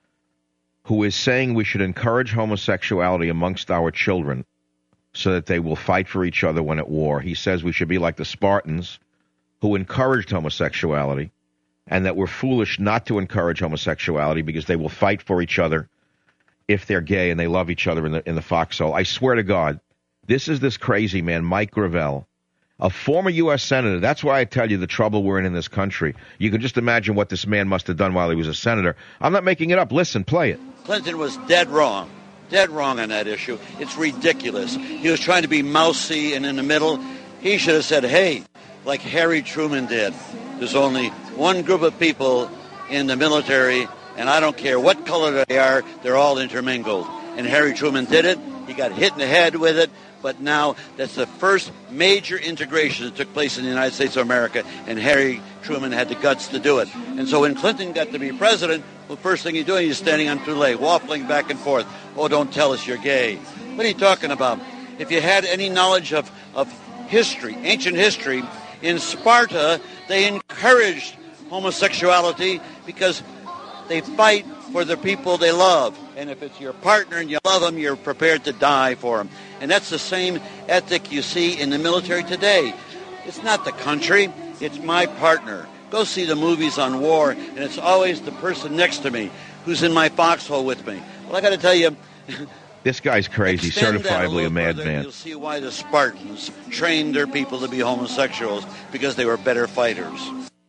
who is saying we should encourage homosexuality amongst our children so that they will fight for each other when at war. He says we should be like the Spartans who encouraged homosexuality and that we're foolish not to encourage homosexuality because they will fight for each other if they're gay and they love each other in the in the foxhole. I swear to God, this is this crazy man, Mike Gravel, a former U S Senator. That's why I tell you the trouble we're in in this country. You can just imagine what this man must have done while he was a senator. I'm not making it up. Listen, play it.
Clinton was dead wrong. Dead wrong on that issue. It's ridiculous. He was trying to be mousy and in the middle. He should have said, hey, like Harry Truman did. There's only one group of people in the military, and I don't care what color they are, they're all intermingled. And Harry Truman did it. He got hit in the head with it. But now that's the first major integration that took place in the United States of America, and Harry Truman had the guts to do it. And so when Clinton got to be president, well, first thing he's doing, he's standing on two legs, waffling back and forth. Oh, don't tell us you're gay. What are you talking about? If you had any knowledge of, of history, ancient history, in Sparta, they encouraged homosexuality because they fight for the people they love. And if it's your partner and you love them, you're prepared to die for them. And that's the same ethic you see in the military today. It's not the country, it's my partner. Go see the movies on war, and it's always the person next to me who's in my foxhole with me. Well, I got to tell you...
This guy's crazy, certifiably a, a madman.
You'll see why the Spartans trained their people to be homosexuals, because they were better fighters.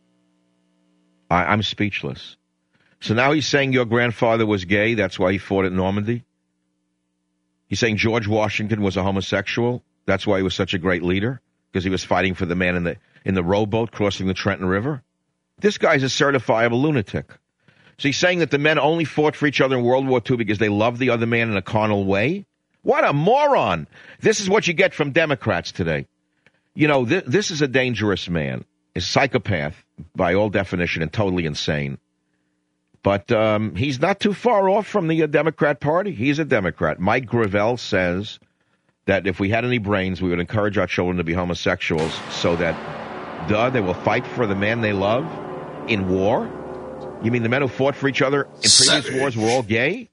I, I'm speechless. So now he's saying your grandfather was gay, that's why he fought at Normandy? He's saying George Washington was a homosexual, that's why he was such a great leader, because he was fighting for the man in the in the rowboat crossing the Trenton River? This guy's a certifiable lunatic. So he's saying that the men only fought for each other in World War Two because they loved the other man in a carnal way? What a moron! This is what you get from Democrats today. You know, th- this is a dangerous man. A psychopath, by all definition, and totally insane. But um, he's not too far off from the uh, Democrat Party. He's a Democrat. Mike Gravel says that if we had any brains, we would encourage our children to be homosexuals so that, duh, they will fight for the man they love in war? You mean the men who fought for each other in previous
Savage.
wars were all gay?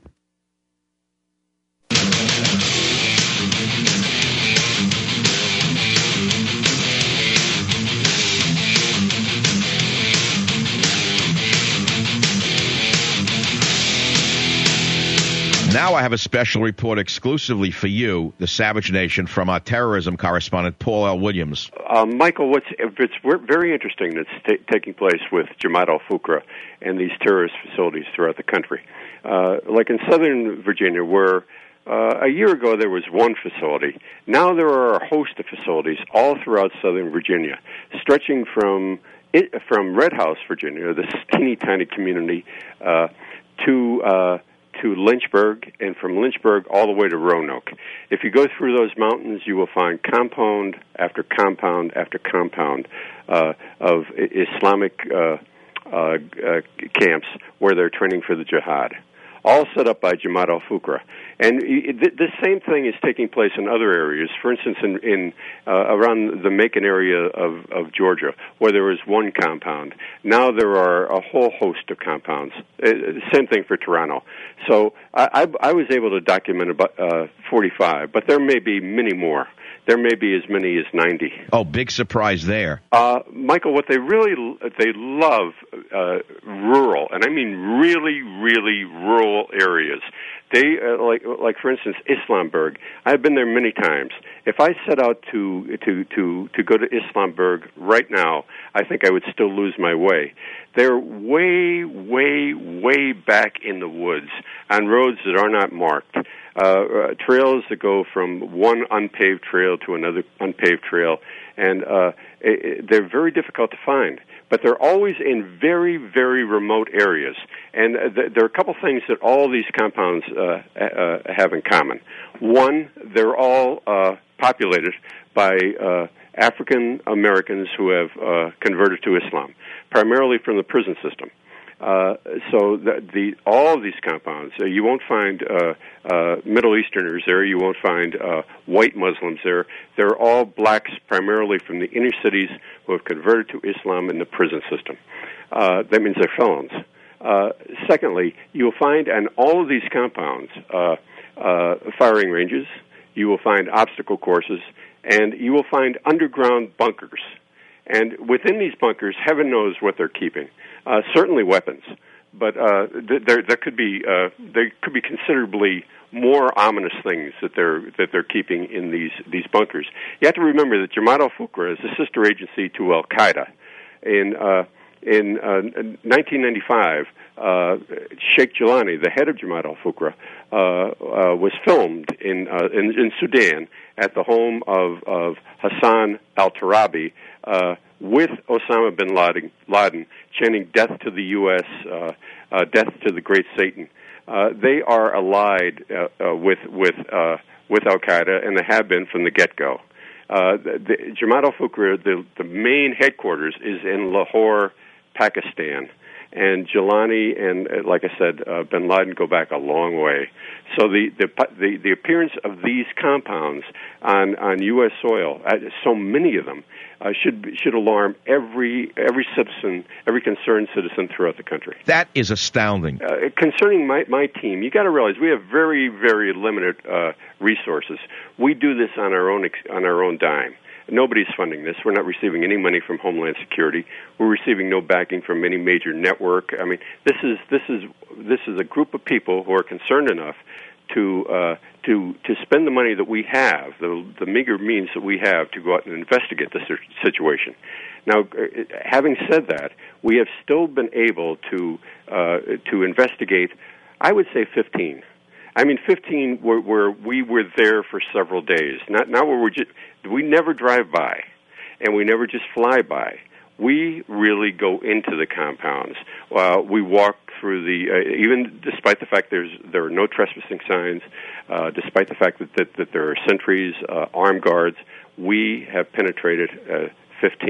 Now I have a special report exclusively for you, the Savage Nation, from our terrorism correspondent, Paul L. Williams.
Uh, Michael, what's it's very interesting that's t- taking place with Jamaat al-Fuqra and these terrorist facilities throughout the country. Uh, like in Southern Virginia, where uh, a year ago there was one facility, now there are a host of facilities all throughout Southern Virginia, stretching from it, from Red House, Virginia, this teeny tiny community, uh, to uh, to Lynchburg, and from Lynchburg all the way to Roanoke. If you go through those mountains, you will find compound after compound after compound uh, of Islamic uh, uh, uh, camps where they're training for the jihad, all set up by Jamaat al-Fuqra. And th- this same thing is taking place in other areas. For instance, in, in uh, around the Macon area of, of Georgia, where there was one compound. Now there are a whole host of compounds. Uh, same thing for Toronto. So I, I, I was able to document about uh, forty-five, but there may be many more. There may be as many as ninety.
Oh, big surprise there.
Uh, Michael, what they really, they love uh, rural, and I mean really, really rural areas. They, uh, like, like for instance, Islamburg. I've been there many times. If I set out to, to, to, to go to Islamburg right now, I think I would still lose my way. They're way, way, way back in the woods on roads that are not marked. Uh, uh, trails that go from one unpaved trail to another unpaved trail, and uh, it, it, they're very difficult to find. But they're always in very, very remote areas. And uh, th- there are a couple things that all these compounds uh, uh, have in common. One, they're all uh, populated by uh, African Americans who have uh, converted to Islam, primarily from the prison system. Uh, so the, the all of these compounds, uh, you won't find uh, uh, Middle Easterners there. You won't find uh, white Muslims there. They're all blacks, primarily from the inner cities, who have converted to Islam in the prison system. Uh, that means they're felons. Uh, secondly, you'll find on all of these compounds uh, uh, firing ranges. You will find obstacle courses, and you will find underground bunkers. And within these bunkers, heaven knows what they're keeping. Uh, certainly weapons, but uh, th- there there could be uh, there could be considerably more ominous things that they're that they're keeping in these these bunkers. You have to remember that Jamaat al-Fuqra is a sister agency to Al Qaeda. In uh, in uh, nineteen ninety-five, uh, Sheikh Jilani, the head of Jamaat al-Fuqra, uh, uh, was filmed in, uh, in in Sudan at the home of of Hassan al-Turabi. Uh, with Osama bin Laden, Laden chanting death to the U S, uh, uh, death to the great Satan. Uh, they are allied uh, uh, with with uh, with Al Qaeda, and they have been from the get-go. Uh, the, the Jamaat al-Fuqra, the, the main headquarters is in Lahore, Pakistan. And Jilani and, uh, like I said, uh, bin Laden go back a long way. So the, the the the appearance of these compounds on on U S soil, uh, so many of them, uh, should should alarm every every citizen, every concerned citizen throughout the country.
That is astounding.
Uh, concerning my my team, you got to realize we have very very limited uh, resources. We do this on our own on our own dime. Nobody's funding this. We're not receiving any money from Homeland Security. We're receiving no backing from any major network. I mean, this is this is this is a group of people who are concerned enough to uh, to to spend the money that we have, the the meager means that we have, to go out and investigate this situation. Now, having said that, we have still been able to uh, to investigate, I would say, fifteen. I mean, fifteen where, where we were there for several days. Not now where we just we never drive by, and we never just fly by. We really go into the compounds. Uh, we walk through the uh, even despite the fact there's there are no trespassing signs, uh, despite the fact that that, that there are sentries, uh, armed guards. We have penetrated uh, fifteen,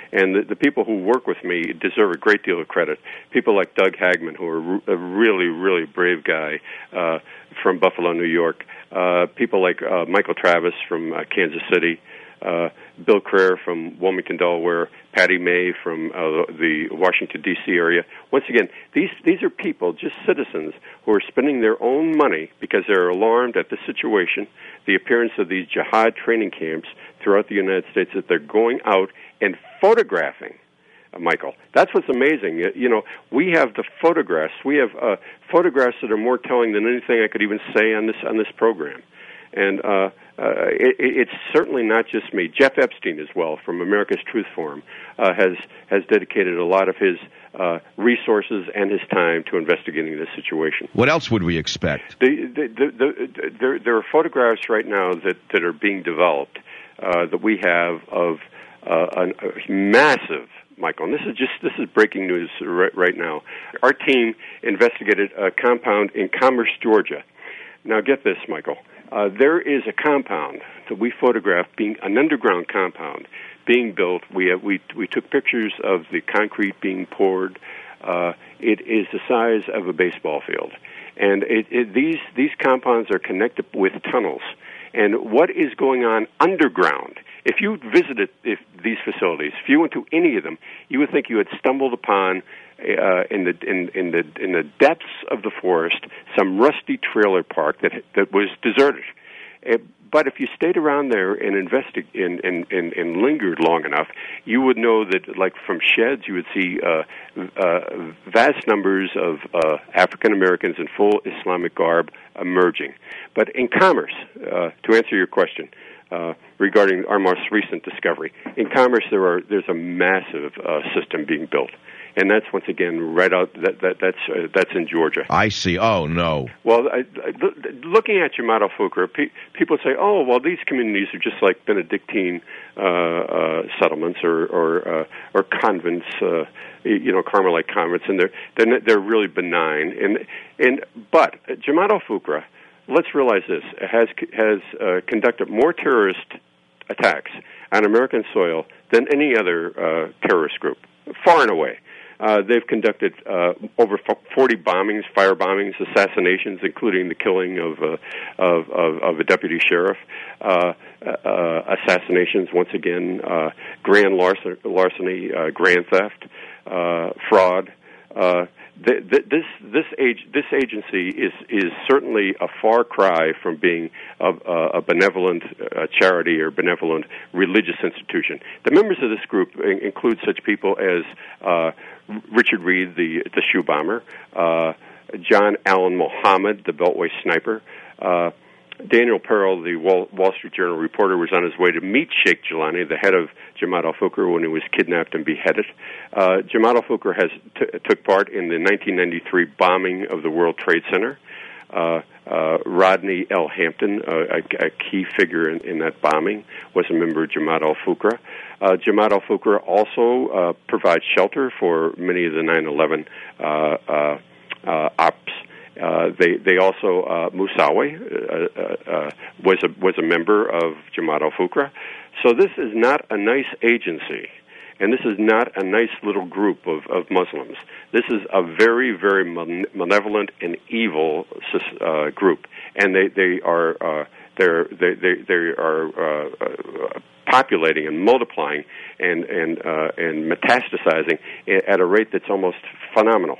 And the, the people who work with me deserve a great deal of credit. People like Doug Hagman, who are a really, really brave guy uh, from Buffalo, New York. Uh, people like uh, Michael Travis from uh, Kansas City. Uh, Bill Creer from Wilmington, Delaware, Patty May from uh, the Washington, D C area. Once again, these these are people, just citizens, who are spending their own money because they're alarmed at the situation, the appearance of these jihad training camps throughout the United States, that they're going out and photographing. Uh, Michael, that's what's amazing. You know, we have the photographs. We have uh, photographs that are more telling than anything I could even say on this on this program. And uh, uh, it, it's certainly not just me. Jeff Epstein, as well, from America's Truth Forum, uh, has has dedicated a lot of his uh, resources and his time to investigating this situation.
What else would we expect?
The, the, the, the, there, there are photographs right now that, that are being developed uh, that we have of uh, a, a massive, Michael, and this is just this is breaking news right, right now. Our team investigated a compound in Commerce, Georgia. Now, get this, Michael. Uh, there is a compound that we photographed, being an underground compound being built. We have, we we took pictures of the concrete being poured. Uh, it is the size of a baseball field, and it, it, these these compounds are connected with tunnels. And what is going on underground? If you visited if these facilities, if you went to any of them, you would think you had stumbled upon uh, in the in, in the in the depths of the forest some rusty trailer park that that was deserted. Uh, but if you stayed around there and invested and, and, and, and lingered long enough, you would know that, like from sheds, you would see uh, uh, vast numbers of uh, African Americans in full Islamic garb emerging. But in Commerce, uh, to answer your question, Uh, regarding our most recent discovery. In Commerce, there are there's a massive uh, system being built, and that's once again right out that, that that's uh, that's in Georgia.
I see. Oh no.
Well, I, I, looking at Jamaat al-Fuqra, pe- people say, "Oh, well, these communities are just like Benedictine uh, uh, settlements or or, uh, or convents, uh, you know, Carmelite convents, and they're they're they're really benign." And and but Jamaat al-Fuqra, let's realize this, has has uh, conducted more terrorist attacks on American soil than any other uh, terrorist group, far and away. Uh, they've conducted uh, over forty bombings, fire bombings, assassinations, including the killing of uh, of, of, of a deputy sheriff, uh, uh, assassinations, once again, uh, grand larceny, larceny uh, grand theft, uh, fraud. Uh, th- th- this this age this agency is is certainly a far cry from being a, a benevolent uh, charity or benevolent religious institution. The members of this group in- include such people as uh, Richard Reed, the the shoe bomber, uh, John Allen Muhammad, the Beltway sniper. Uh, Daniel Pearl, the Wall, Wall Street Journal reporter, was on his way to meet Sheikh Jelani, the head of Jamaat al-Fuqra, when he was kidnapped and beheaded. Uh, Jamaat al-Fuqra has t- took part in the nineteen ninety-three bombing of the World Trade Center. Uh, uh, Rodney L. Hampton, uh, a, a key figure in, in that bombing, was a member of Jamaat al-Fuqra. Uh, Jamaat al-Fuqra also uh, provides shelter for many of the nine eleven uh, uh, uh, ops. Uh, they they also uh, Musawi uh, uh, was a was a member of Jamaat al-Fuqra. So this is not a nice agency, and this is not a nice little group of, of Muslims. This is a very very malevolent and evil uh, group, and they they are uh, they're, they they they are uh, uh, populating and multiplying and and uh, and metastasizing at a rate that's almost phenomenal.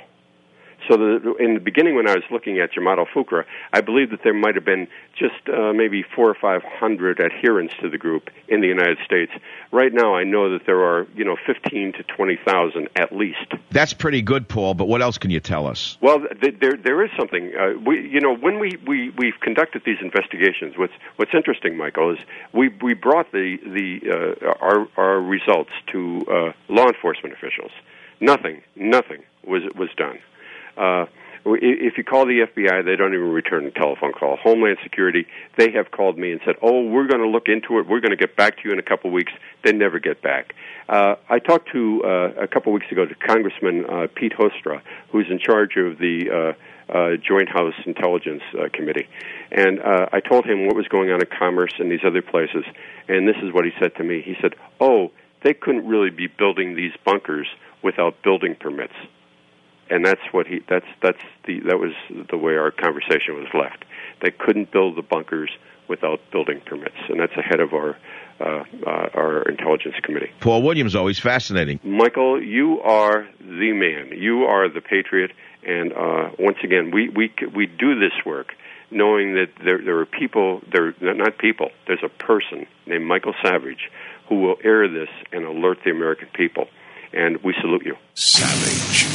So the, in the beginning, when I was looking at Jamaat al-Fuqra, I believe that there might have been just uh, maybe four or five hundred adherents to the group in the United States. Right now, I know that there are, you know, fifteen to twenty thousand at least.
That's pretty good, Paul. But what else can you tell us?
Well, th- there there is something. Uh, we, you know, when we, we we've conducted these investigations, what's what's interesting, Michael, is we we brought the the uh, our our results to uh, law enforcement officials. Nothing, nothing was was done. Uh, if you call the F B I, they don't even return a telephone call. Homeland Security, they have called me and said, oh, we're going to look into it. We're going to get back to you in a couple of weeks. They never get back. Uh, I talked to, uh, a couple of weeks ago, to Congressman uh, Pete Hostra, who's in charge of the uh, uh, Joint House Intelligence uh, Committee. And uh, I told him what was going on in Commerce and these other places. And this is what he said to me. He said, oh, they couldn't really be building these bunkers without building permits. And that's what he that's that's the that was the way our conversation was left. They couldn't build the bunkers without building permits, and that's ahead of our uh, uh, our intelligence committee.
Paul Williams, always fascinating.
Michael, you are the man. You are the patriot, and uh, once again, we we we do this work knowing that there there are people, there not people. There's a person named Michael Savage who will air this and alert the American people, and we salute you.
Savage.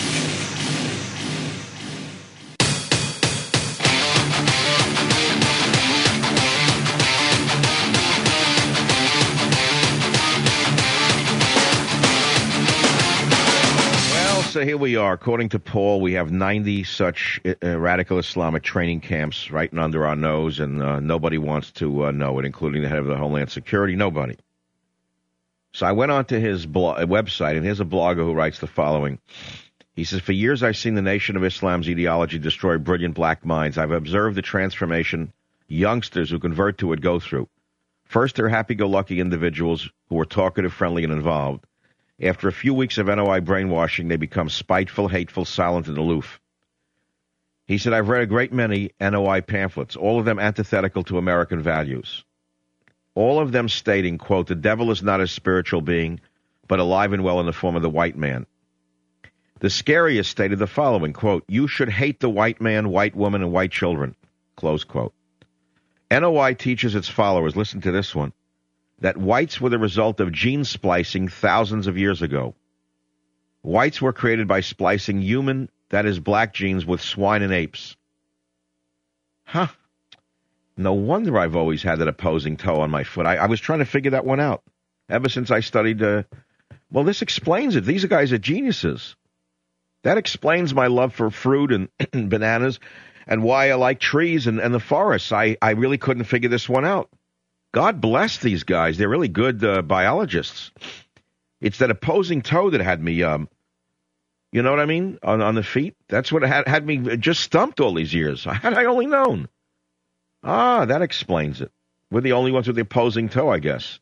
So here we are. According to Paul, we have ninety such uh, radical Islamic training camps right under our nose, and uh, nobody wants to uh, know it, including the head of the Homeland Security. Nobody. So I went on to his blog, website, and here's a blogger who writes the following. He says, for years I've seen the Nation of Islam's ideology destroy brilliant black minds. I've observed the transformation youngsters who convert to it go through. First, they're happy-go-lucky individuals who are talkative, friendly, and involved. After a few weeks of N O I brainwashing, they become spiteful, hateful, silent, and aloof. He said, I've read a great many N O I pamphlets, all of them antithetical to American values. All of them stating, quote, the devil is not a spiritual being, but alive and well in the form of the white man. The scariest stated the following, quote, you should hate the white man, white woman, and white children, close quote. N O I teaches its followers, listen to this one, that whites were the result of gene splicing thousands of years ago. Whites were created by splicing human, that is black genes, with swine and apes. Huh. No wonder I've always had that opposing toe on my foot. I, I was trying to figure that one out ever since I studied. Uh, well, this explains it. These guys are geniuses. That explains my love for fruit and bananas and why I like trees and, and the forests. I, I really couldn't figure this one out. God bless these guys. They're really good uh, biologists. It's that opposing toe that had me, um, you know what I mean, on, on the feet. That's what had, had me just stumped all these years. Had I only known. Ah, that explains it. We're the only ones with the opposing toe, I guess.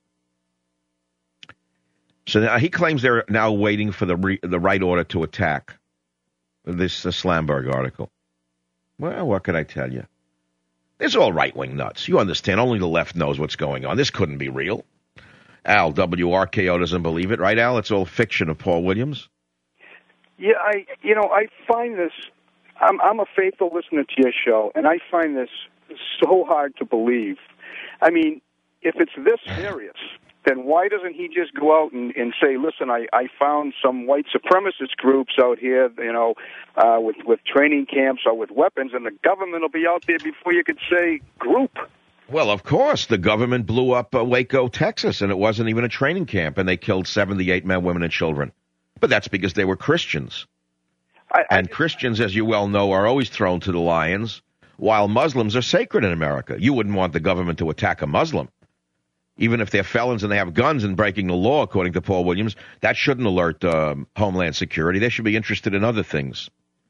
So now he claims they're now waiting for the re, the right order to attack. This uh, Slamberg article. Well, what can I tell you? It's all right-wing nuts. You understand, only the left knows what's going on. This couldn't be real. Al, W R K O doesn't believe it, right, Al? It's all fiction of Paul Williams.
Yeah, I, you know, I find this, I'm, I'm a faithful listener to your show, and I find this so hard to believe. I mean, if it's this serious, then why doesn't he just go out and, and say, listen, I, I found some white supremacist groups out here, you know, uh, with, with training camps or with weapons, and the government will be out there before you could say group.
Well, of course, the government blew up uh, Waco, Texas, and it wasn't even a training camp, and they killed seventy-eight men, women, and children. But that's because they were Christians. I, I, and Christians, as you well know, are always thrown to the lions, while Muslims are sacred in America. You wouldn't want the government to attack a Muslim. Even if they're felons and they have guns and breaking the law, according to Paul Williams, that shouldn't alert uh, Homeland Security. They should be interested in other things.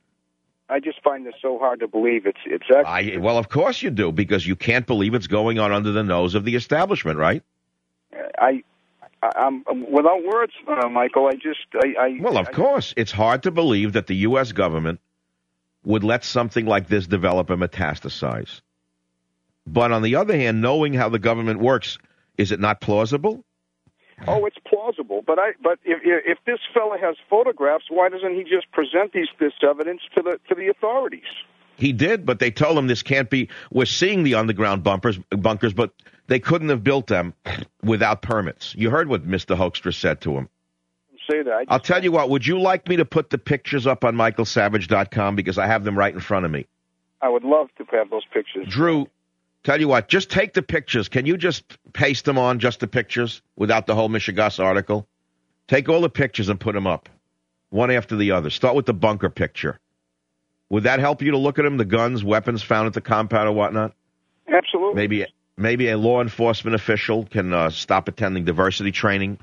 I just find this so hard to believe. It's it's actually...
I, well, of course you do, because you can't believe it's going on under the nose of the establishment, right?
I, I I'm without words, uh, Michael. I just I, I
well, of
I,
course, it's hard to believe that the U S government would let something like this develop and metastasize. But on the other hand, knowing how the government works, is it not plausible?
Oh, it's plausible, but I but if if this fella has photographs, why doesn't he just present these this evidence to the to the authorities?
He did, but they told him this can't be. We're seeing the underground bunkers, bunkers, but they couldn't have built them without permits. You heard what Mister Hoekstra said to him.
Say that.
I'll tell you what. Would you like me to put the pictures up on Michael Savage dot com, because I have them right in front of me?
I would love to have those pictures.
Drew, tell you what, just take the pictures. Can you just paste them on, just the pictures, without the whole Michigas article? Take all the pictures and put them up, one after the other. Start with the bunker picture. Would that help you to look at them, the guns, weapons found at the compound or whatnot?
Absolutely.
Maybe maybe a law enforcement official can uh, stop attending diversity training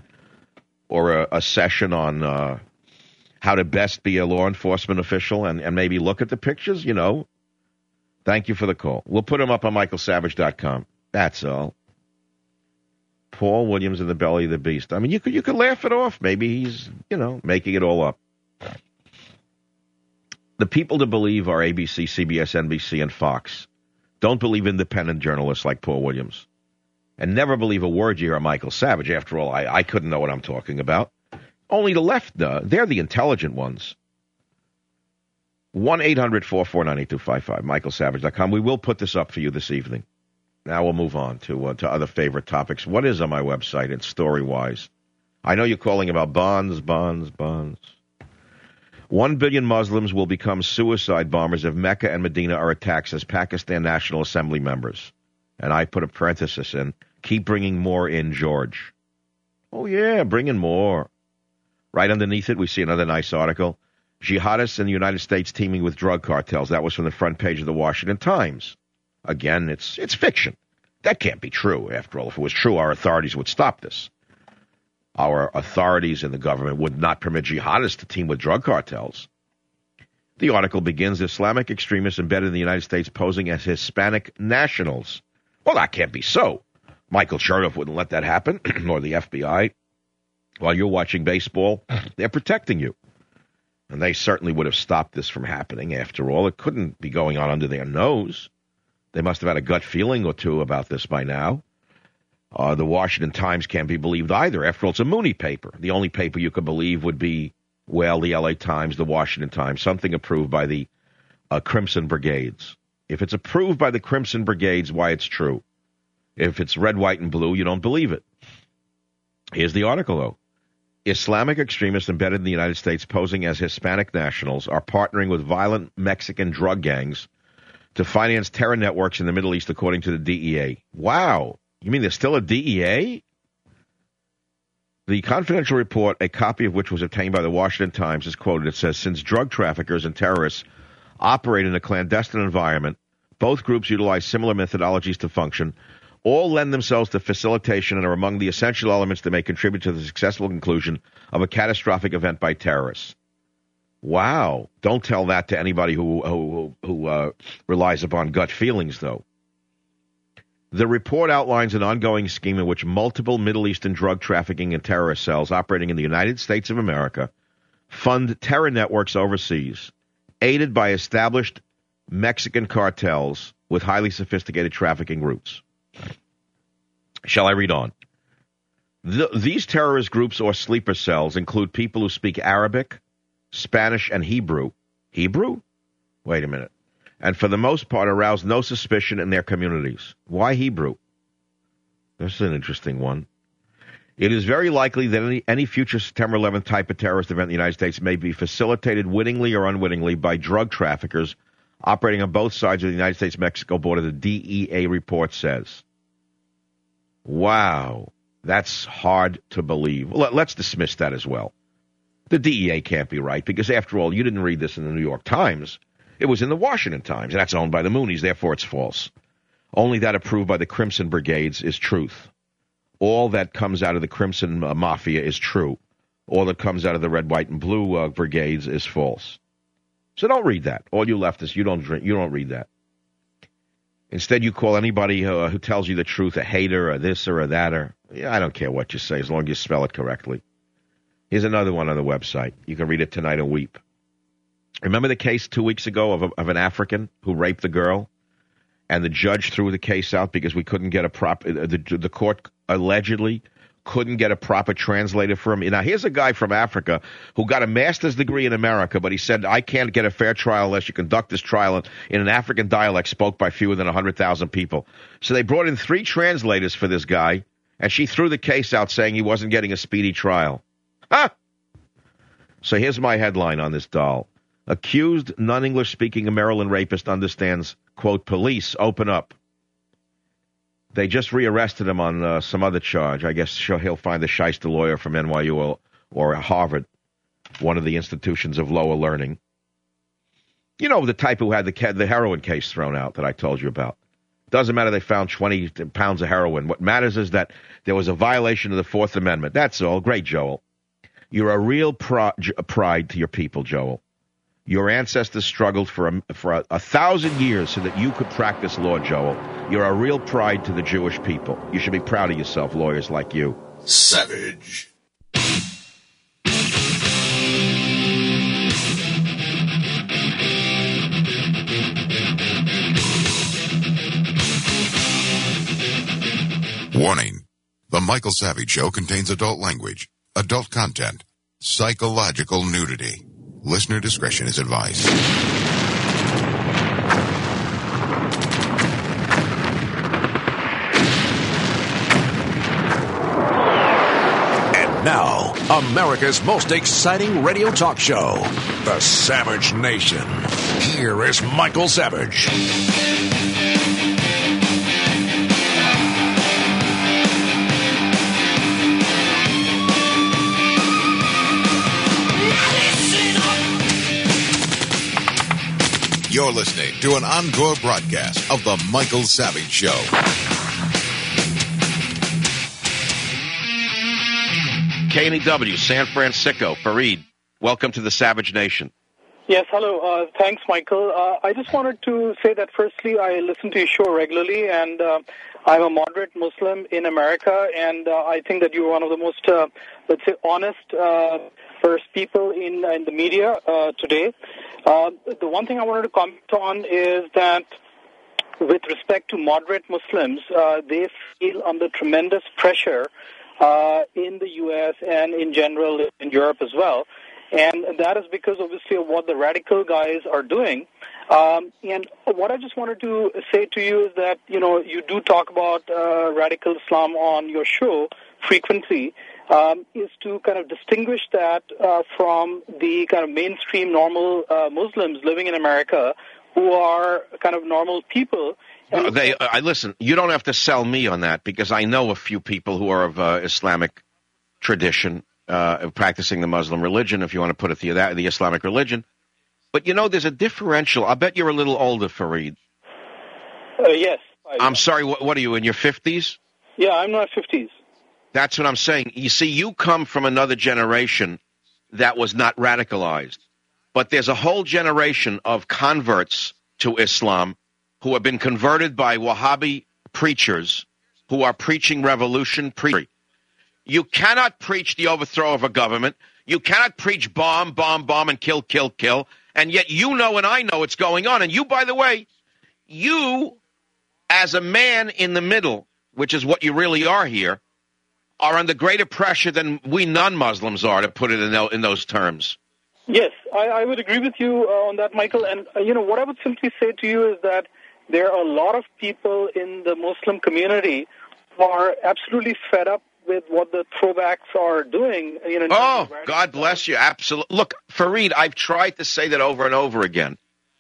or a, a session on uh, how to best be a law enforcement official and, and maybe look at the pictures, you know. Thank you for the call. We'll put them up on Michael Savage dot com. That's all. Paul Williams in the belly of the beast. I mean, you could you could laugh it off. Maybe he's, you know, making it all up. The people to believe are A B C, C B S, N B C, and Fox. Don't believe independent journalists like Paul Williams. And never believe a word you hear on Michael Savage. After all, I, I couldn't know what I'm talking about. Only the left, uh, they're the intelligent ones. one eight hundred four four nine eight two five five, michael savage dot com. We will put this up for you this evening. Now we'll move on to uh, to other favorite topics. What is on my website? It's story-wise. I know you're calling about bonds, bonds, bonds. One billion Muslims will become suicide bombers if Mecca and Medina are attacked as Pakistan National Assembly members. And I put a parenthesis in, keep bringing more in, George. Oh, yeah, bring in more. Right underneath it, we see another nice article. Jihadists in the United States teaming with drug cartels. That was from the front page of the Washington Times. Again, it's it's fiction. That can't be true. After all, if it was true, our authorities would stop this. Our authorities in the government would not permit jihadists to team with drug cartels. The article begins, Islamic extremists embedded in the United States posing as Hispanic nationals. Well, that can't be so. Michael Chertoff wouldn't let that happen, nor the F B I. While you're watching baseball, they're protecting you. And they certainly would have stopped this from happening. After all, it couldn't be going on under their nose. They must have had a gut feeling or two about this by now. Uh, the Washington Times can't be believed either. After all, it's a Mooney paper. The only paper you could believe would be, well, the L A Times, the Washington Times, something approved by the uh, Crimson Brigades. If it's approved by the Crimson Brigades, why, it's true. If it's red, white, and blue, you don't believe it. Here's the article, though. Islamic extremists embedded in the United States posing as Hispanic nationals are partnering with violent Mexican drug gangs to finance terror networks in the Middle East, according to the D E A. Wow. You mean there's still a D E A? The confidential report, a copy of which was obtained by the Washington Times, is quoted. It says, since drug traffickers and terrorists operate in a clandestine environment, both groups utilize similar methodologies to function. All lend themselves to facilitation and are among the essential elements that may contribute to the successful conclusion of a catastrophic event by terrorists. Wow. Don't tell that to anybody who who, who uh, relies upon gut feelings, though. The report outlines an ongoing scheme in which multiple Middle Eastern drug trafficking and terrorist cells operating in the United States of America fund terror networks overseas, aided by established Mexican cartels with highly sophisticated trafficking routes. Shall I read on? The, these terrorist groups or sleeper cells include people who speak Arabic, Spanish, and Hebrew. Hebrew? Wait a minute. And for the most part arouse no suspicion in their communities. Why Hebrew? This is an interesting one. It is very likely that any, any future September eleventh type of terrorist event in the United States may be facilitated wittingly or unwittingly by drug traffickers operating on both sides of the United States-Mexico border, the D E A report says. Wow, that's hard to believe. Well, let's dismiss that as well. The D E A can't be right because, after all, you didn't read this in the New York Times. It was in the Washington Times, and that's owned by the Moonies, therefore it's false. Only that approved by the Crimson Brigades is truth. All that comes out of the Crimson uh, Mafia is true. All that comes out of the Red, White, and Blue uh, Brigades is false. So don't read that. All you leftists, you don't drink, you don't read that. Instead, you call anybody uh, who tells you the truth a hater or this or a that or, yeah, I don't care what you say as long as you spell it correctly. Here's another one on the website. You can read it tonight and weep. Remember the case two weeks ago of, a, of an African who raped the girl? And the judge threw the case out because we couldn't get a prop. The, the court allegedly couldn't get a proper translator for him. Now, here's a guy from Africa who got a master's degree in America, but he said, I can't get a fair trial unless you conduct this trial in an African dialect spoke by fewer than one hundred thousand people. So they brought in three translators for this guy, and she threw the case out saying he wasn't getting a speedy trial. Huh? So here's my headline on this doll. Accused non-English speaking Maryland rapist understands, quote, police open up. They just rearrested him on uh, some other charge. I guess he'll find a shyster lawyer from N Y U or, or Harvard, one of the institutions of lower learning. You know, the type who had the, the heroin case thrown out that I told you about. Doesn't matter they found twenty pounds of heroin. What matters is that there was a violation of the Fourth Amendment. That's all. Great, Joel. You're a real pro- pride to your people, Joel. Your ancestors struggled for a, for a, a thousand years so that you could practice law, Joel. You're a real pride to the Jewish people. You should be proud of yourself, lawyers like you.
Savage. Warning. The Michael Savage Show contains adult language, adult content, psychological nudity. Listener discretion is advised.
And now, America's most exciting radio talk show, The Savage Nation. Here is Michael Savage.
You're listening to an encore broadcast of The Michael Savage Show.
K N E W, San Francisco, Fareed, welcome to the Savage Nation.
Yes, hello. Uh, thanks, Michael. Uh, I just wanted to say that, firstly, I listen to your show regularly, and uh, I'm a moderate Muslim in America, and uh, I think that you're one of the most, uh, let's say, honest uh, first people in, in the media uh, today. Uh, the one thing I wanted to comment on is that with respect to moderate Muslims, uh, they feel under tremendous pressure uh, in the U S and in general in Europe as well. And that is because, obviously, of what the radical guys are doing. Um, and what I just wanted to say to you is that, you know, you do talk about uh, radical Islam on your show frequently. Um, is to kind of distinguish that uh, from the kind of mainstream normal uh, Muslims living in America who are kind of normal people.
No, they, I listen, you don't have to sell me on that because I know a few people who are of uh, Islamic tradition, uh, practicing the Muslim religion, if you want to put it the, that, the Islamic religion. But, you know, there's a differential. I bet you're a little older, Fareed.
Uh, yes. I,
I'm sorry, what, what are you, in your fifties?
Yeah, I'm not fifties.
That's what I'm saying. You see, you come from another generation that was not radicalized. But there's a whole generation of converts to Islam who have been converted by Wahhabi preachers who are preaching revolution. Pre- you cannot preach the overthrow of a government. You cannot preach bomb, bomb, bomb, and kill, kill, kill. And yet you know and I know what's going on. And you, by the way, you, as a man in the middle, which is what you really are here, are under greater pressure than we non-Muslims are, to put it in, the, in those terms.
Yes, I, I would agree with you uh, on that, Michael. And, uh, you know, what I would simply say to you is that there are a lot of people in the Muslim community who are absolutely fed up with what the throwbacks are doing. You know,
oh, God bless you. Absolutely. Look, Fareed, I've tried to say that over and over again.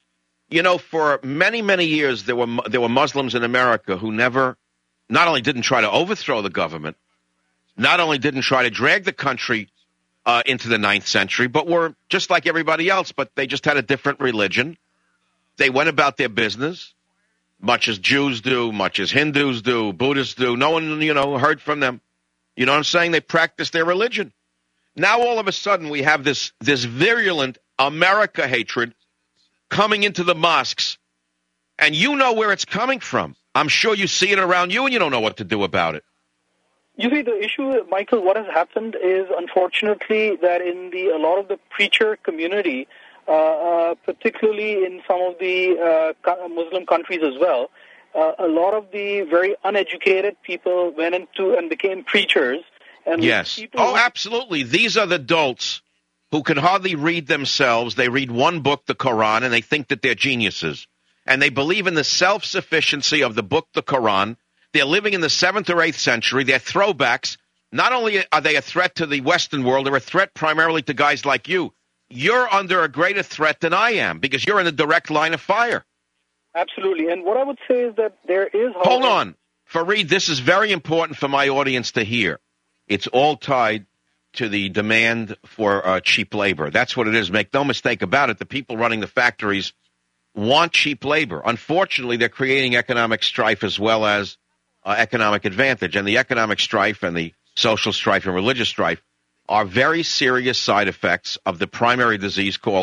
You know, for many, many years, there were there were Muslims in America who never, not only didn't try to overthrow the government, not only didn't try to drag the country uh, into the ninth century, but were just like everybody else, but they just had a different religion. They went about their business, much as Jews do, much as Hindus do, Buddhists do. No one, you know, heard from them. You know what I'm saying? They practiced their religion. Now, all of a sudden, we have this, this virulent America hatred coming into the mosques, and you know where it's coming from. I'm sure you see it around you, and you don't know what to do about it.
You see, the issue, Michael, what has happened is, unfortunately, that in the a lot of the preacher community, uh, uh, particularly in some of the uh, Muslim countries as well, uh, a lot of the very uneducated people went into and became preachers. And
yes. Oh, absolutely. These are the dolts who can hardly read themselves. They read one book, the Quran, and they think that they're geniuses. And they believe in the self-sufficiency of the book, the Quran. They're living in the seventh or eighth century. They're throwbacks. Not only are they a threat to the Western world, they're a threat primarily to guys like you. You're under a greater threat than I am because you're in the direct line of fire.
Absolutely. And what I would say is that there is... However,
Hold on. Fareed, this is very important for my audience to hear. It's all tied to the demand for uh, cheap labor. That's what it is. Make no mistake about it. The people running the factories want cheap labor. Unfortunately, they're creating economic strife as well as Uh, economic advantage, and the economic strife and the social strife and religious strife are very serious side effects of the primary disease called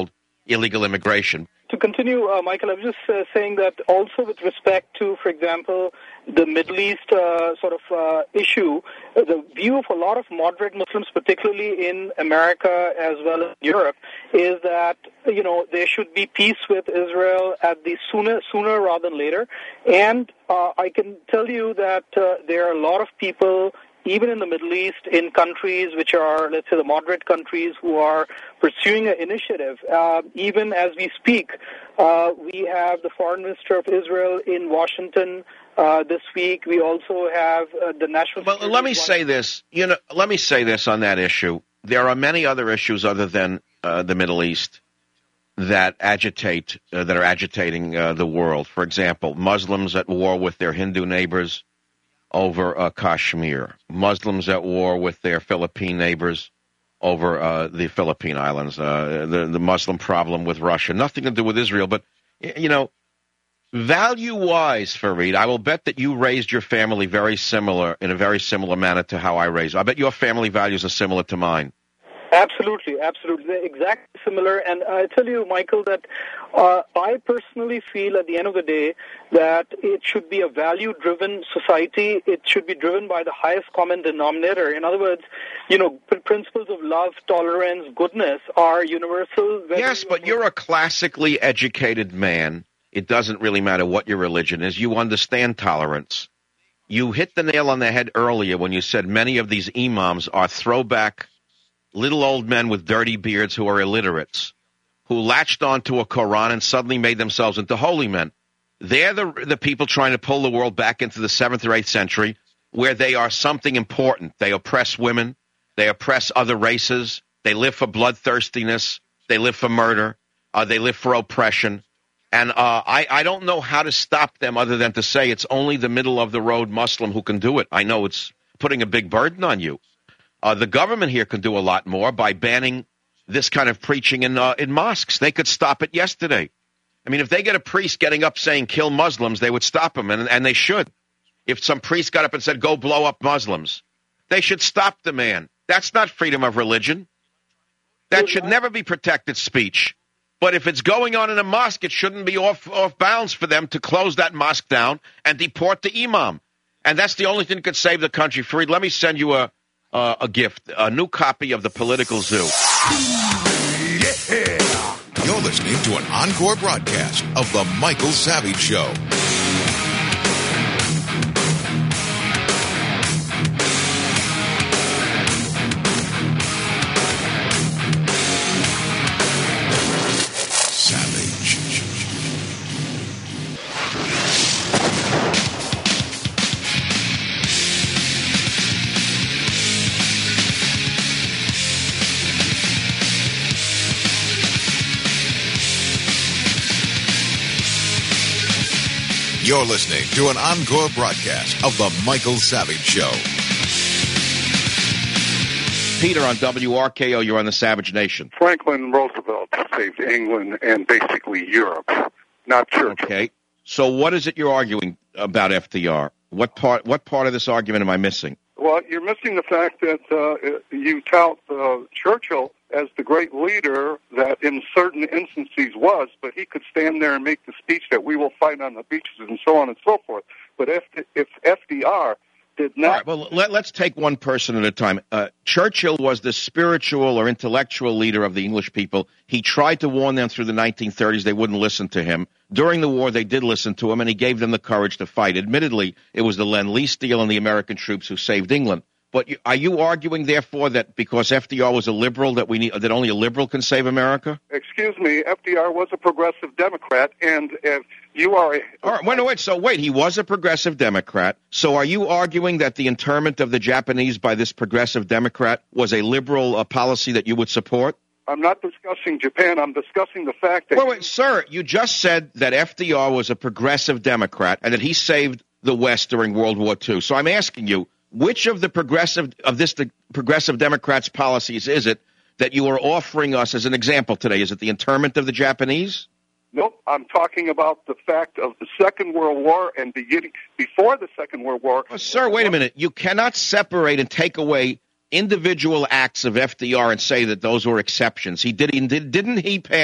illegal immigration.
To continue, uh, Michael, I was just uh, saying that also with respect to, for example, the Middle East uh, sort of uh, issue, uh, the view of a lot of moderate Muslims, particularly in America as well as Europe, is that, you know, there should be peace with Israel at the sooner, sooner rather than later. And uh, I can tell you that uh, there are a lot of people, even in the Middle East, in countries which are, let's say, the moderate countries, who are pursuing an initiative. Uh, even as we speak, uh, we have the Foreign Minister of Israel in Washington uh, this week. We also have uh, the National...
Well, let me say this. You know, let me say this on that issue. There are many other issues other than uh, the Middle East that agitate, uh, that are agitating uh, the world. For example, Muslims at war with their Hindu neighbors over uh, Kashmir, Muslims at war with their Philippine neighbors over uh, the Philippine Islands, uh, the, the Muslim problem with Russia, nothing to do with Israel. But, you know, value-wise, Fareed, I will bet that you raised your family very similar, in a very similar manner to how I raised. I bet your family values are similar to mine.
Absolutely, absolutely. They're exactly similar. And I tell you, Michael, that uh, I personally feel at the end of the day that it should be a value-driven society. It should be driven by the highest common denominator. In other words, you know, principles of love, tolerance, goodness are universal.
Yes, but you're a classically educated man. It doesn't really matter what your religion is. You understand tolerance. You hit the nail on the head earlier when you said many of these imams are throwback little old men with dirty beards who are illiterates, who latched onto a Quran and suddenly made themselves into holy men. They're the, the people trying to pull the world back into the seventh or eighth century, where they are something important. They oppress women. They oppress other races. They live for bloodthirstiness. They live for murder. Uh, they live for oppression. And uh, I, I don't know how to stop them other than to say it's only the middle-of-the-road Muslim who can do it. I know it's putting a big burden on you. Uh, the government here can do a lot more by banning this kind of preaching in uh, in mosques. They could stop it yesterday. I mean, if they get a priest getting up saying kill Muslims, they would stop him, and, and they should. If some priest got up and said go blow up Muslims, they should stop the man. That's not freedom of religion. That should never be protected speech. But if it's going on in a mosque, it shouldn't be off, off bounds for them to close that mosque down and deport the imam. And that's the only thing that could save the country. Fareed, let me send you a Uh, a gift, a new copy of The Political Zoo.
Yeah. You're listening to an encore broadcast of The Michael Savage Show. You're listening to an encore broadcast of The Michael Savage Show.
Peter on W R K O, you're on the Savage Nation.
Franklin Roosevelt saved England and basically Europe, not Churchill.
Okay. So what is it you're arguing about F D R? What part What part of this argument am I missing?
Well, you're missing the fact that uh, you tout uh, Churchill as the great leader that in certain instances was, but he could stand there and make the speech that we will fight on the beaches and so on and so forth. But if, if F D R did not...
All right, well, let, let's take one person at a time. Uh, Churchill was the spiritual or intellectual leader of the English people. He tried to warn them through the nineteen thirties. They wouldn't listen to him. During the war, they did listen to him, and he gave them the courage to fight. Admittedly, it was the Lend-Lease deal and the American troops who saved England. But you, are you arguing, therefore, that because F D R was a liberal, that we need, that only a liberal can save America?
Excuse me, F D R was a progressive Democrat, and if you are a...
All right, wait, no, wait, so wait, he was a progressive Democrat. So are you arguing that the internment of the Japanese by this progressive Democrat was a liberal uh, policy that you would support?
I'm not discussing Japan. I'm discussing the fact that...
Wait, wait, sir, you just said that F D R was a progressive Democrat and that he saved the West during World War Two. So I'm asking you, which of the progressive of this the progressive Democrats' policies is it that you are offering us as an example today? Is it the internment of the Japanese?
Nope. I'm talking about the fact of the Second World War and beginning before the Second World War.
Oh, sir, wait a minute. You cannot separate and take away individual acts of F D R and say that those were exceptions. He did. He did didn't he pass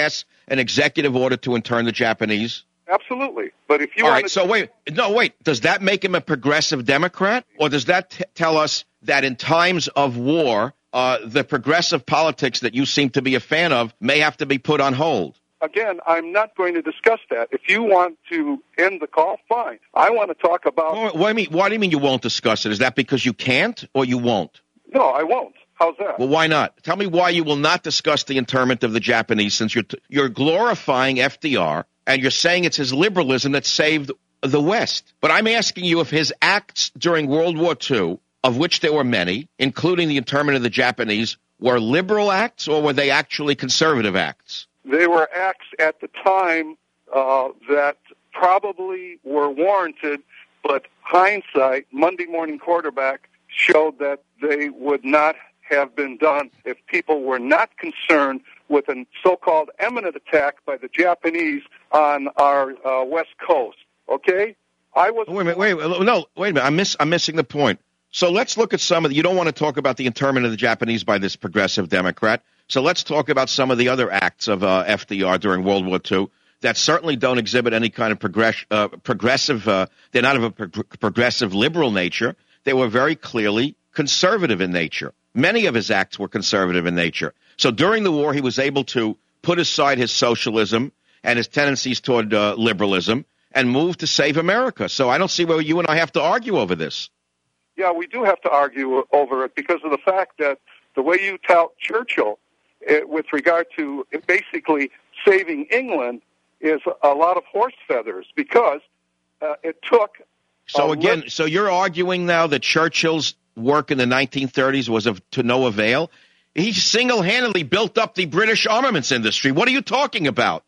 an executive order to intern the Japanese?
Absolutely. But if you
All
want
right, so wait, no, wait. Does that make him a progressive Democrat? Or does that t- tell us that in times of war, uh, the progressive politics that you seem to be a fan of may have to be put on hold?
Again, I'm not going to discuss that. If you want to end the call, fine. I want to talk about...
Well, what, do you mean, what do you mean you won't discuss it? Is that because you can't or you won't?
No, I won't. How's that?
Well, why not? Tell me why you will not discuss the internment of the Japanese, since you're t- you're glorifying F D R and you're saying it's his liberalism that saved the West. But I'm asking you if his acts during World War Two, of which there were many, including the internment of the Japanese, were liberal acts or were they actually conservative acts?
They were acts at the time uh, that probably were warranted, but hindsight, Monday morning quarterback, showed that they would not have been done if people were not concerned with a so-called imminent attack by the Japanese on our uh, west coast. Okay, I was.
Wait a minute. Wait. No. Wait a minute. I'm miss. I'm missing the point. So let's look at some of the. You don't want to talk about the internment of the Japanese by this progressive Democrat. So let's talk about some of the other acts of uh, F D R during World War Two that certainly don't exhibit any kind of progress, uh, progressive. Uh, they're not of a pro- progressive liberal nature. They were very clearly conservative in nature. Many of his acts were conservative in nature. So during the war, he was able to put aside his socialism and his tendencies toward uh, liberalism and move to save America. So I don't see where you and I have to argue over this.
Yeah, we do have to argue over it because of the fact that the way you tout Churchill it, with regard to it basically saving England is a lot of horse feathers because uh, it took...
So again,
li-
so you're arguing now that Churchill's work in the nineteen thirties was of to no avail? He single-handedly built up the British armaments industry. What are you talking about?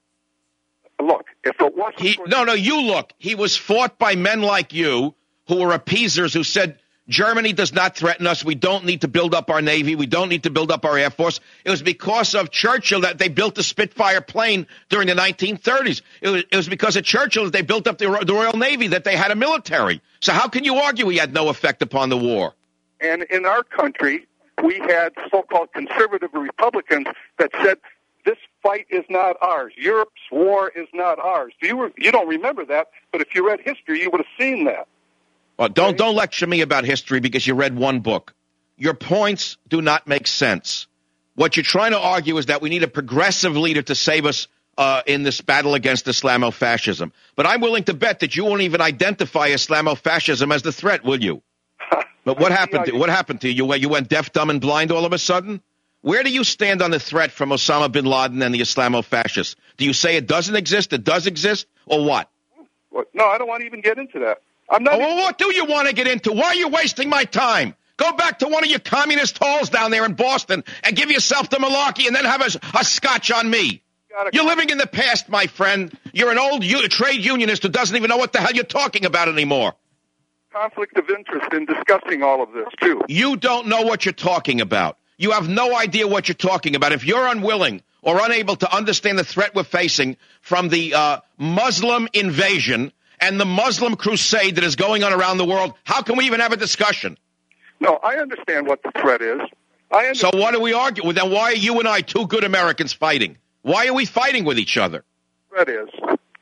Look, if it wasn't
he,
for
no, no, you look. He was fought by men like you who were appeasers who said, Germany does not threaten us. We don't need to build up our Navy. We don't need to build up our Air Force. It was because of Churchill that they built the Spitfire plane during the nineteen thirties. It was, it was because of Churchill that they built up the, the Royal Navy, that they had a military. So how can you argue he had no effect upon the war?
And in our country, we had so-called conservative Republicans that said, this fight is not ours. Europe's war is not ours. You, were, you don't remember that, but if you read history, you would have seen that.
Well, don't don't lecture me about history because you read one book. Your points do not make sense. What you're trying to argue is that we need a progressive leader to save us uh, in this battle against Islamofascism. But I'm willing to bet that you won't even identify Islamofascism as the threat, will you? But what happened to what happened to you? You went, you went deaf, dumb, and blind all of a sudden? Where do you stand on the threat from Osama bin Laden and the Islamofascists? Do you say it doesn't exist, it does exist, or what?
What? No, I don't want to even get into that. I'm not.
Oh, well, what do you want to get into? Why are you wasting my time? Go back to one of your communist halls down there in Boston and give yourself the malarkey and then have a, a scotch on me. You're living in the past, my friend. You're an old u- trade unionist who doesn't even know what the hell you're talking about anymore.
Conflict of interest in discussing all of this, too.
You don't know what you're talking about. You have no idea what you're talking about. If you're unwilling or unable to understand the threat we're facing from the uh, Muslim invasion and the Muslim crusade that is going on around the world, how can we even have a discussion?
No, I understand what the threat is. I
so what do we argue? Well, then why are you and I, two good Americans, fighting? Why are we fighting with each other?
Threat is,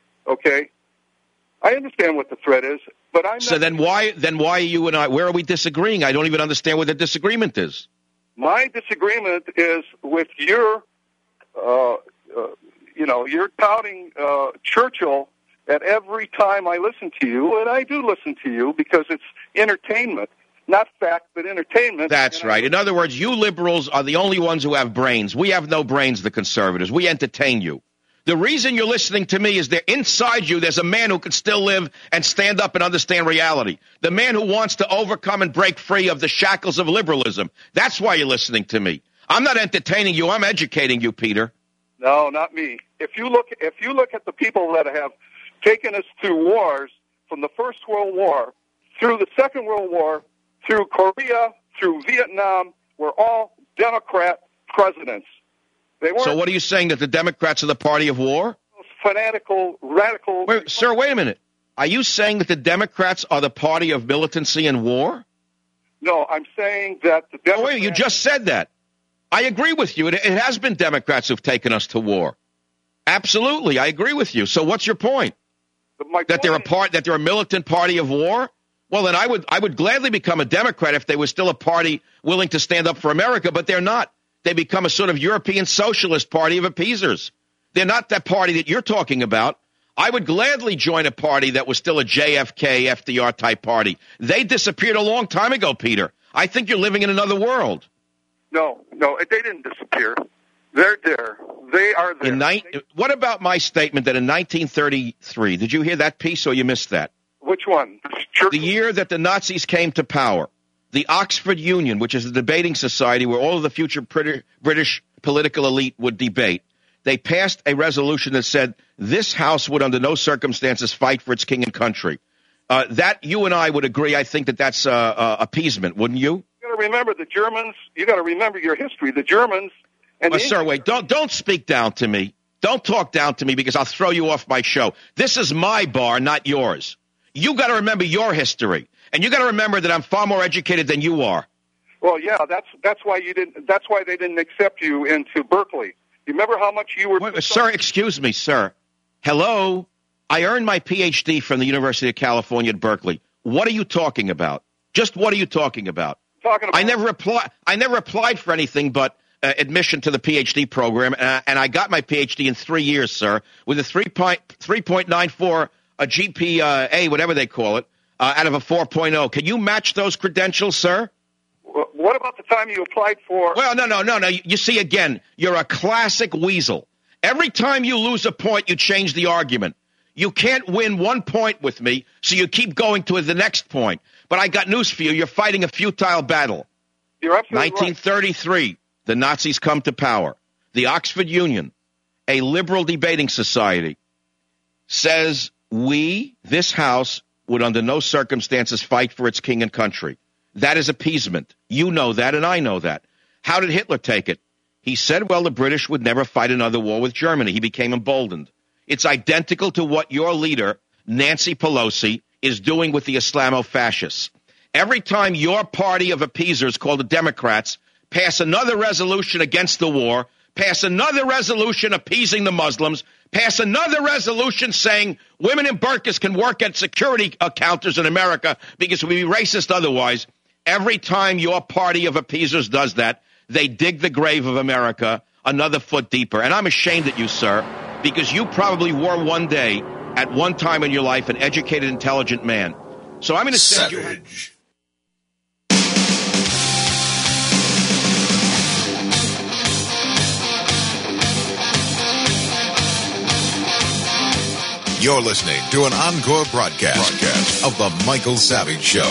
okay? I understand what the threat is, but I'm not...
So then why, then why are you and I, where are we disagreeing? I don't even understand what the disagreement is.
My disagreement is with your, uh, uh, you know, you're touting uh, Churchill at every time I listen to you, and I do listen to you because it's entertainment, not fact, but entertainment.
That's right. In other words, you liberals are the only ones who have brains. We have no brains, the conservatives. We entertain you. The reason you're listening to me is that inside you there's a man who can still live and stand up and understand reality. The man who wants to overcome and break free of the shackles of liberalism. That's why you're listening to me. I'm not entertaining you. I'm educating you, Peter.
No, not me. If you look, if you look at the people that have taken us through wars, from the First World War through the Second World War, through Korea, through Vietnam, were all Democrat presidents. They weren't.
So what are you saying, that the Democrats are the party of war?
Fanatical, radical.
Wait, sir, wait a minute. Are you saying that the Democrats are the party of militancy and war?
No, I'm saying that the Democrats...
Oh, wait, you just said that. I agree with you. It, it has been Democrats who've taken us to war. Absolutely, I agree with you. So what's your point?
My
that they're a part, that they're a militant party of war? Well, then I would I would gladly become a Democrat if they were still a party willing to stand up for America, but they're not. They become a sort of European socialist party of appeasers. They're not that party that you're talking about. I would gladly join a party that was still a J F K, F D R type party. They disappeared a long time ago, Peter. I think you're living in another world.
No, no, they didn't disappear. They're there. They are there.
In ni- what about my statement that in nineteen thirty-three, did you hear that piece or you missed that?
Which one?
The year that the Nazis came to power, the Oxford Union, which is a debating society where all of the future British political elite would debate, they passed a resolution that said this House would under no circumstances fight for its king and country. Uh, that you and I would agree. I think that that's uh, uh, appeasement, wouldn't you?
You got to remember the Germans. You got to remember your history. The Germans and
uh,
the
sir, wait! Don't don't speak down to me. Don't talk down to me because I'll throw you off my show. This is my bar, not yours. You got to remember your history, and you got to remember that I'm far more educated than you are.
Well, yeah, that's that's why you didn't. That's why they didn't accept you into Berkeley. You remember how much you were.
Wait, sir, excuse me, sir. Hello. I earned my P H D from the University of California at Berkeley. What are you talking about? Just what are you talking about?
Talking about.
I never applied. I never applied for anything but uh, admission to the P H D program, uh, and I got my P H D in three years, sir, with a three point three point nine four a G P A, whatever they call it, uh, out of a four point oh. Can you match those credentials, sir?
What about the time you applied for?
Well, no, no, no, no. You, you see, again, you're a classic weasel. Every time you lose a point, you change the argument. You can't win one point with me, so you keep going to the next point. But I got news for you. You're fighting a futile battle.
You're absolutely
nineteen thirty-three, right. The Nazis come to power. The Oxford Union, a liberal debating society, says we, this House, would under no circumstances fight for its king and country. That is appeasement. You know that, and I know that. How did Hitler take it? He said, well, the British would never fight another war with Germany. He became emboldened. It's identical to what your leader, Nancy Pelosi, is doing with the Islamo-fascists. Every time your party of appeasers, called the Democrats, pass another resolution against the war, pass another resolution appeasing the Muslims, pass another resolution saying women in burqas can work at security counters in America because we'd be racist otherwise, every time your party of appeasers does that, they dig the grave of America another foot deeper. And I'm ashamed at you, sir, because you probably were one day, at one time in your life, an educated, intelligent man. So I'm going to send you...
You're listening to an encore broadcast, broadcast of The Michael Savage Show.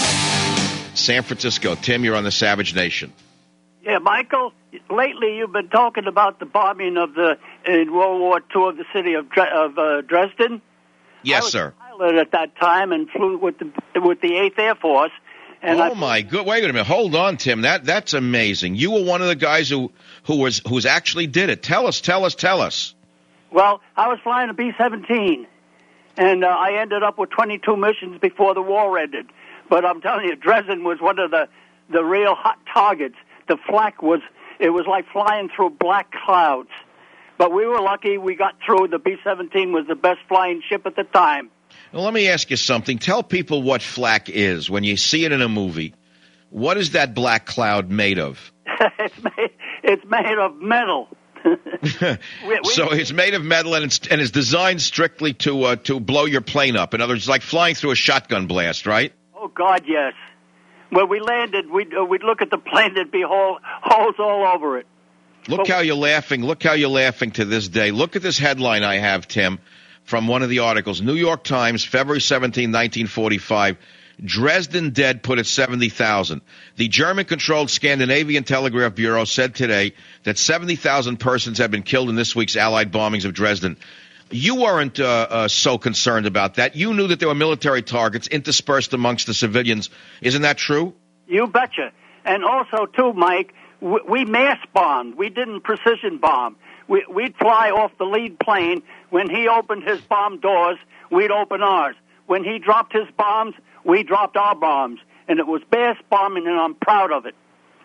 San Francisco. Tim, you're on the Savage Nation.
Yeah, Michael, lately you've been talking about the bombing of the, in World War Two, of the city of, of uh, Dresden.
Yes,
I was
sir.
a pilot at that time and flew with the with the eighth Air Force. And
oh
I,
my good! Wait a minute. Hold on, Tim. That that's amazing. You were one of the guys who who was who's actually did it. Tell us, tell us, tell us.
Well, I was flying a B seventeen, and uh, I ended up with twenty-two missions before the war ended. But I'm telling you, Dresden was one of the the real hot targets. The flak was, it was like flying through black clouds. But we were lucky we got through. The B seventeen was the best flying ship at the time.
Well, let me ask you something. Tell people what flak is. When you see it in a movie, what is that black cloud made of?
it's, made, it's made of metal. we, we,
so it's made of metal, and it's, and it's designed strictly to uh, to blow your plane up. In other words, like flying through a shotgun blast, right?
Oh, God, yes. When we landed, we'd, uh, we'd look at the plane, there'd be hole, holes all over it.
Look
but,
how you're laughing. Look how you're laughing to this day. Look at this headline I have, Tim, from one of the articles. New York Times, February seventeenth, nineteen forty-five. Dresden dead put at seventy thousand. The German-controlled Scandinavian Telegraph Bureau said today that seventy thousand persons have been killed in this week's Allied bombings of Dresden. You weren't uh, uh, so concerned about that. You knew that there were military targets interspersed amongst the civilians. Isn't that true?
You betcha. And also, too, Mike, we, we mass bombed. We didn't precision bomb. We, we'd fly off the lead plane. When he opened his bomb doors, we'd open ours. When he dropped his bombs, we dropped our bombs. And it was mass bombing, and I'm proud of it.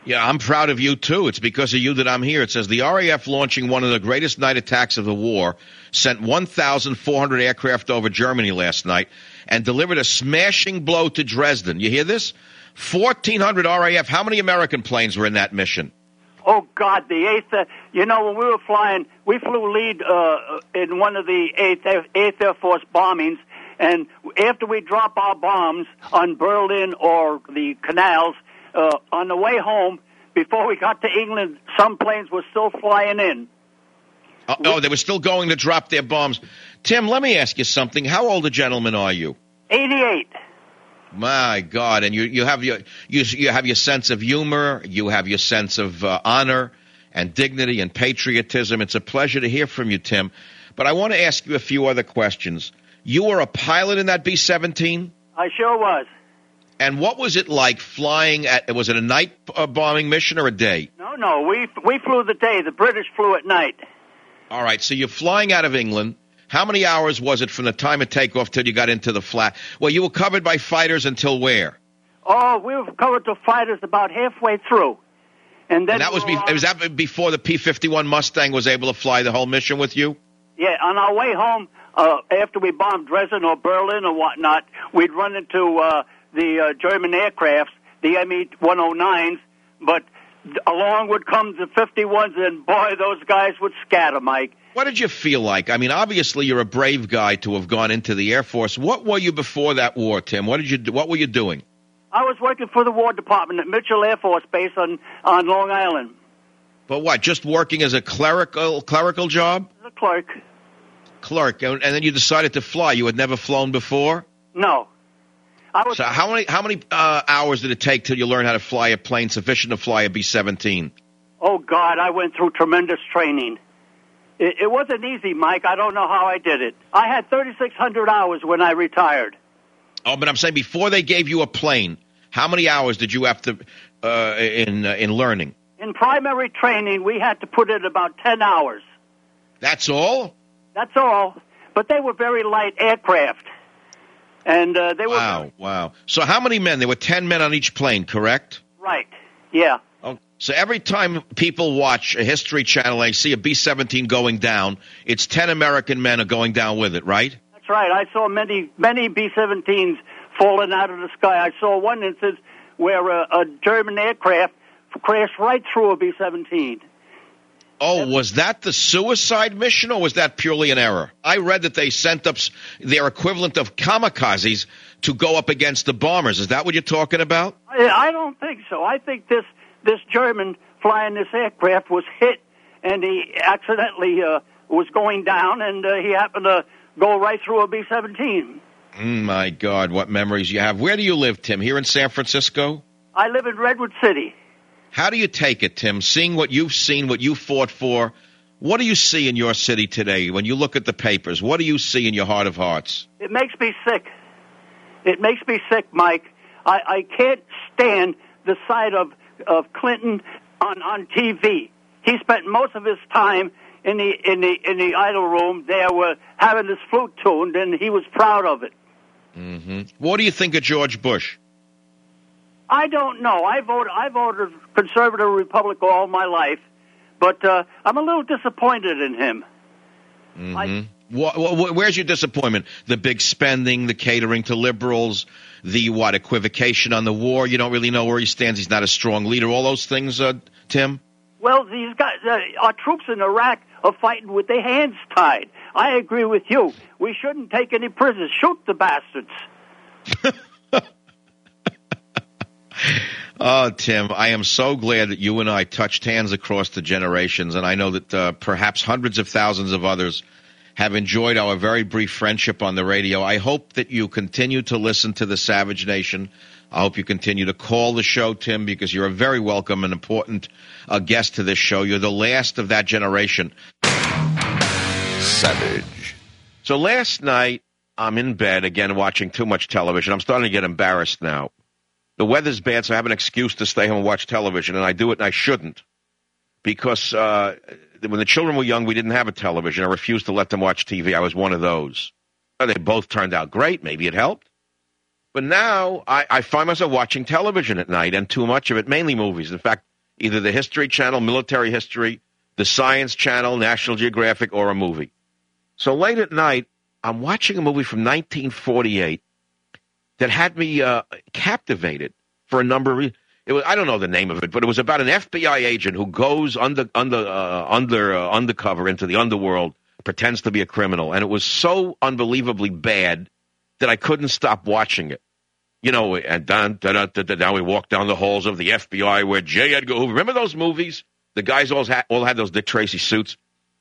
Yeah, I'm proud of you, too. It's because of you that I'm here. It says the R A F launching one of the greatest night attacks of the war sent one thousand four hundred aircraft over Germany last night and delivered a smashing blow to Dresden. You hear this? fourteen hundred R A F. How many American planes were in that mission?
Oh, God, the eighth, uh, you know, when we were flying, we flew lead uh, in one of the eighth, eighth Air Force bombings, and after we drop our bombs on Berlin or the canals, uh, on the way home, before we got to England, some planes were still flying in.
Uh, oh, they were still going to drop their bombs. Tim, let me ask you something. How old a gentleman are you?
eighty-eight.
My God, and you you have your you you have your sense of humor, you have your sense of uh, honor and dignity and patriotism. It's a pleasure to hear from you, Tim. But I want to ask you a few other questions. You were a pilot in that B seventeen?
I sure was.
And what was it like flying at? Was it a night uh, bombing mission or a day?
No, no, we we flew the day. The British flew at night.
All right, so you're flying out of England. How many hours was it from the time of takeoff till you got into the flat? Well, you were covered by fighters until where?
Oh, we were covered to fighters about halfway through. And then
and that was, be, was that before the P fifty-one Mustang was able to fly the whole mission with you?
Yeah, on our way home, uh, after we bombed Dresden or Berlin or whatnot, we'd run into uh, the uh, German aircrafts, the M E one oh nines, but along would come the fifty-ones, and boy, those guys would scatter, Mike.
What did you feel like? I mean, obviously you're a brave guy to have gone into the Air Force. What were you before that war, Tim? What did you do? What were you doing?
I was working for the War Department at Mitchell Air Force Base on, on Long Island.
But what, just working as a clerical clerical job?
As a clerk.
Clerk, and then you decided to fly. You had never flown before?
No. I was.
So how many how many uh, hours did it take till you learned how to fly a plane sufficient to fly a B seventeen?
Oh, God, I went through tremendous training. It, it wasn't easy, Mike. I don't know how I did it. I had thirty-six hundred hours when I retired.
Oh, but I'm saying before they gave you a plane, how many hours did you have to uh, in uh, in learning?
In primary training, we had to put in about ten hours.
That's all?
That's all. But they were very light aircraft. And uh, they were.
Wow,
very...
wow. So how many men? There were ten men on each plane, correct?
Right, yeah.
Oh, so every time people watch a History Channel, they see a B seventeen going down, it's ten American men are going down with it, right?
That's right. I saw many, many B seventeens falling out of the sky. I saw one instance where a, a German aircraft crashed right through a B seventeen.
Oh, was that the suicide mission, or was that purely an error? I read that they sent up their equivalent of kamikazes to go up against the bombers. Is that what you're talking about?
I, I don't think so. I think this this German flying this aircraft was hit, and he accidentally uh, was going down, and uh, he happened to go right through a B seventeen.
Mm, my God, what memories you have. Where do you live, Tim? Here in San Francisco?
I live in Redwood City.
How do you take it, Tim, seeing what you've seen, what you fought for? What do you see in your city today when you look at the papers? What do you see in your heart of hearts?
It makes me sick. It makes me sick, Mike. I, I can't stand the sight of, of Clinton on, on T V. He spent most of his time in the in the in the idol room there, were having his flute tuned, and he was proud of it.
Mm-hmm. What do you think of George Bush?
I don't know. I voted. I voted conservative Republican all my life, but uh, I'm a little disappointed in him.
Mm-hmm.
I,
what, what, where's your disappointment? The big spending, the catering to liberals, the what equivocation on the war. You don't really know where he stands. He's not a strong leader. All those things, uh, Tim.
Well, these guys, uh, our troops in Iraq are fighting with their hands tied. I agree with you. We shouldn't take any prisoners. Shoot the bastards.
Oh, Tim, I am so glad that you and I touched hands across the generations, and I know that uh, perhaps hundreds of thousands of others have enjoyed our very brief friendship on the radio. I hope that you continue to listen to the Savage Nation. I hope you continue to call the show, Tim, because you're a very welcome and important uh, guest to this show. You're the last of that generation.
Savage.
So last night, I'm in bed, again, watching too much television. I'm starting to get embarrassed now. The weather's bad, so I have an excuse to stay home and watch television, and I do it, and I shouldn't. Because uh, when the children were young, we didn't have a television. I refused to let them watch T V. I was one of those. They both turned out great. Maybe it helped. But now I, I find myself watching television at night, and too much of it, mainly movies. In fact, either the History Channel, Military History, the Science Channel, National Geographic, or a movie. So late at night, I'm watching a movie from nineteen forty-eight that had me uh, captivated for a number of reasons. It was, I don't know the name of it, but it was about an F B I agent who goes under, under, uh, under, uh, undercover into the underworld, pretends to be a criminal, and it was so unbelievably bad that I couldn't stop watching it. You know, and dun, dun, dun, dun, dun, now we walk down the halls of the F B I where J. Edgar Hoover, remember those movies? The guys all had, all had those Dick Tracy suits.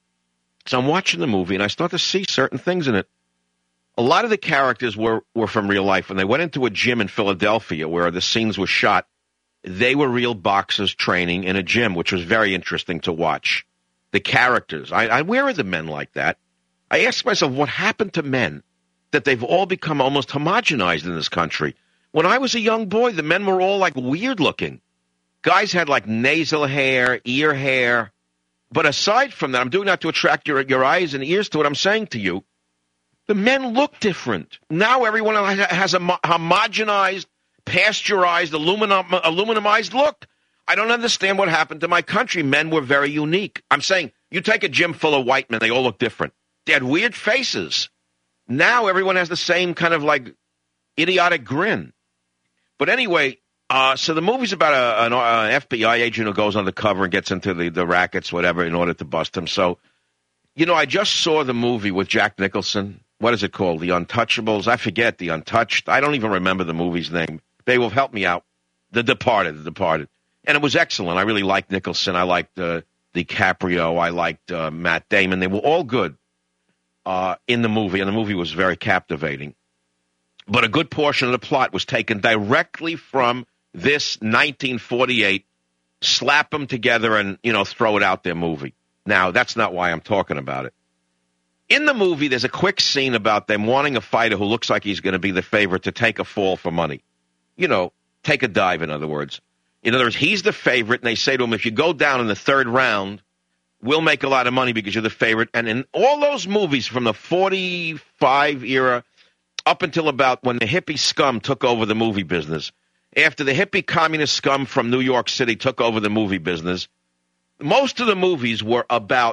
So I'm watching the movie, and I start to see certain things in it. A lot of the characters were, were from real life. When they went into a gym in Philadelphia where the scenes were shot, they were real boxers training in a gym, which was very interesting to watch. The characters. I, I where are the men like that? I asked myself, what happened to men that they've all become almost homogenized in this country? When I was a young boy, the men were all like weird looking. Guys had like nasal hair, ear hair. But aside from that, I'm doing that to attract your, your eyes and ears to what I'm saying to you. The men look different. Now everyone has a homogenized, pasteurized, aluminum, aluminumized look. I don't understand what happened to my country. Men were very unique. I'm saying, you take a gym full of white men, they all look different. They had weird faces. Now everyone has the same kind of like idiotic grin. But anyway, uh, so the movie's about a, an, an F B I agent who goes undercover and gets into the, the rackets, whatever, in order to bust him. So, you know, I just saw the movie with Jack Nicholson. What is it called? The Untouchables? I forget. The Untouched. I don't even remember the movie's name. They will help me out. The Departed. The Departed. And it was excellent. I really liked Nicholson. I liked uh, DiCaprio. I liked uh, Matt Damon. They were all good uh, in the movie, and the movie was very captivating. But a good portion of the plot was taken directly from this nineteen forty-eight, slap them together and, you know, throw it out there movie. Now, that's not why I'm talking about it. In the movie, there's a quick scene about them wanting a fighter who looks like he's going to be the favorite to take a fall for money. You know, take a dive, in other words. In other words, he's the favorite, and they say to him, if you go down in the third round, we'll make a lot of money because you're the favorite. And in all those movies from the forty-five era up until about when the hippie scum took over the movie business, after the hippie communist scum from New York City took over the movie business, most of the movies were about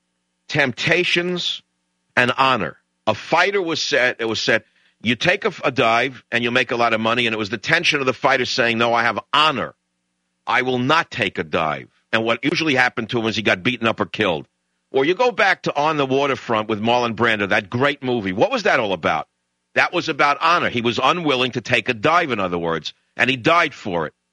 temptations and honor. A fighter was said, it was said, you take a, a dive and you'll make a lot of money, and it was the tension of the fighter saying, no, I have honor. I will not take a dive. And what usually happened to him was he got beaten up or killed. Or you go back to On the Waterfront with Marlon Brando, that great movie. What was that all about? That was about honor. He was unwilling to take a dive, in other words, and he died for it.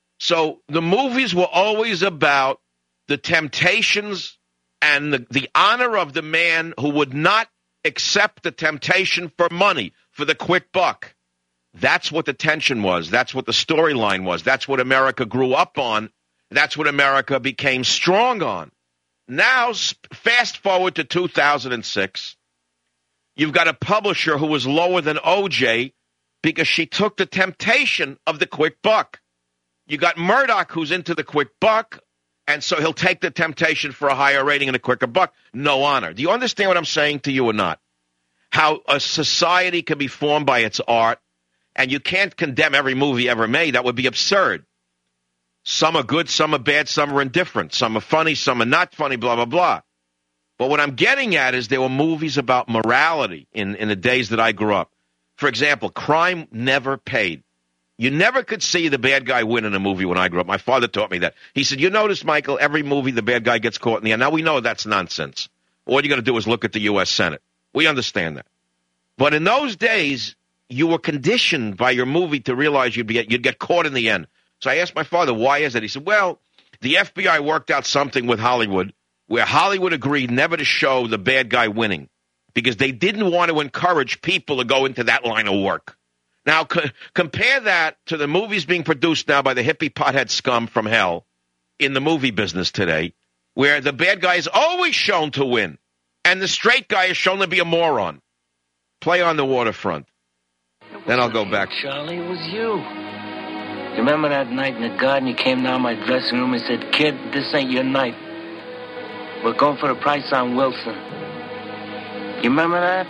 So the movies were always about the temptations and the, the honor of the man who would not accept the temptation for money, for the quick buck. That's what the tension was. That's what the storyline was. That's what America grew up on. That's what America became strong on. Now, fast forward to two thousand six, you've got a publisher who was lower than O J because she took the temptation of the quick buck. You got Murdoch, who's into the quick buck, and so he'll take the temptation for a higher rating and a quicker buck. No honor. Do you understand what I'm saying to you or not? How a society can be formed by its art, and you can't condemn every movie ever made. That would be absurd. Some are good, some are bad, some are indifferent. Some are funny, some are not funny, blah, blah, blah. But what I'm getting at is there were movies about morality in, in the days that I grew up. For example, crime never paid. You never could see the bad guy win in a movie when I grew up. My father taught me that. He said, you notice, Michael, every movie the bad guy gets caught in the end. Now we know that's nonsense. All you got to do is look at the U S Senate. We understand that. But in those days, you were conditioned by your movie to realize you'd, be, you'd get caught in the end. So I asked my father, why is that? He said, well, the F B I worked out something with Hollywood where Hollywood agreed never to show the bad guy winning because they didn't want to encourage people to go into that line of work. Now, co- compare that to the movies being produced now by the hippie pothead scum from hell in the movie business today, where the bad guy is always shown to win and the straight guy is shown to be a moron. Play On the Waterfront. Then I'll go back.
Charlie, it was you. You remember that night in the garden? You came down my dressing room and said, kid, this ain't your night. We're going for the price on Wilson. You remember that?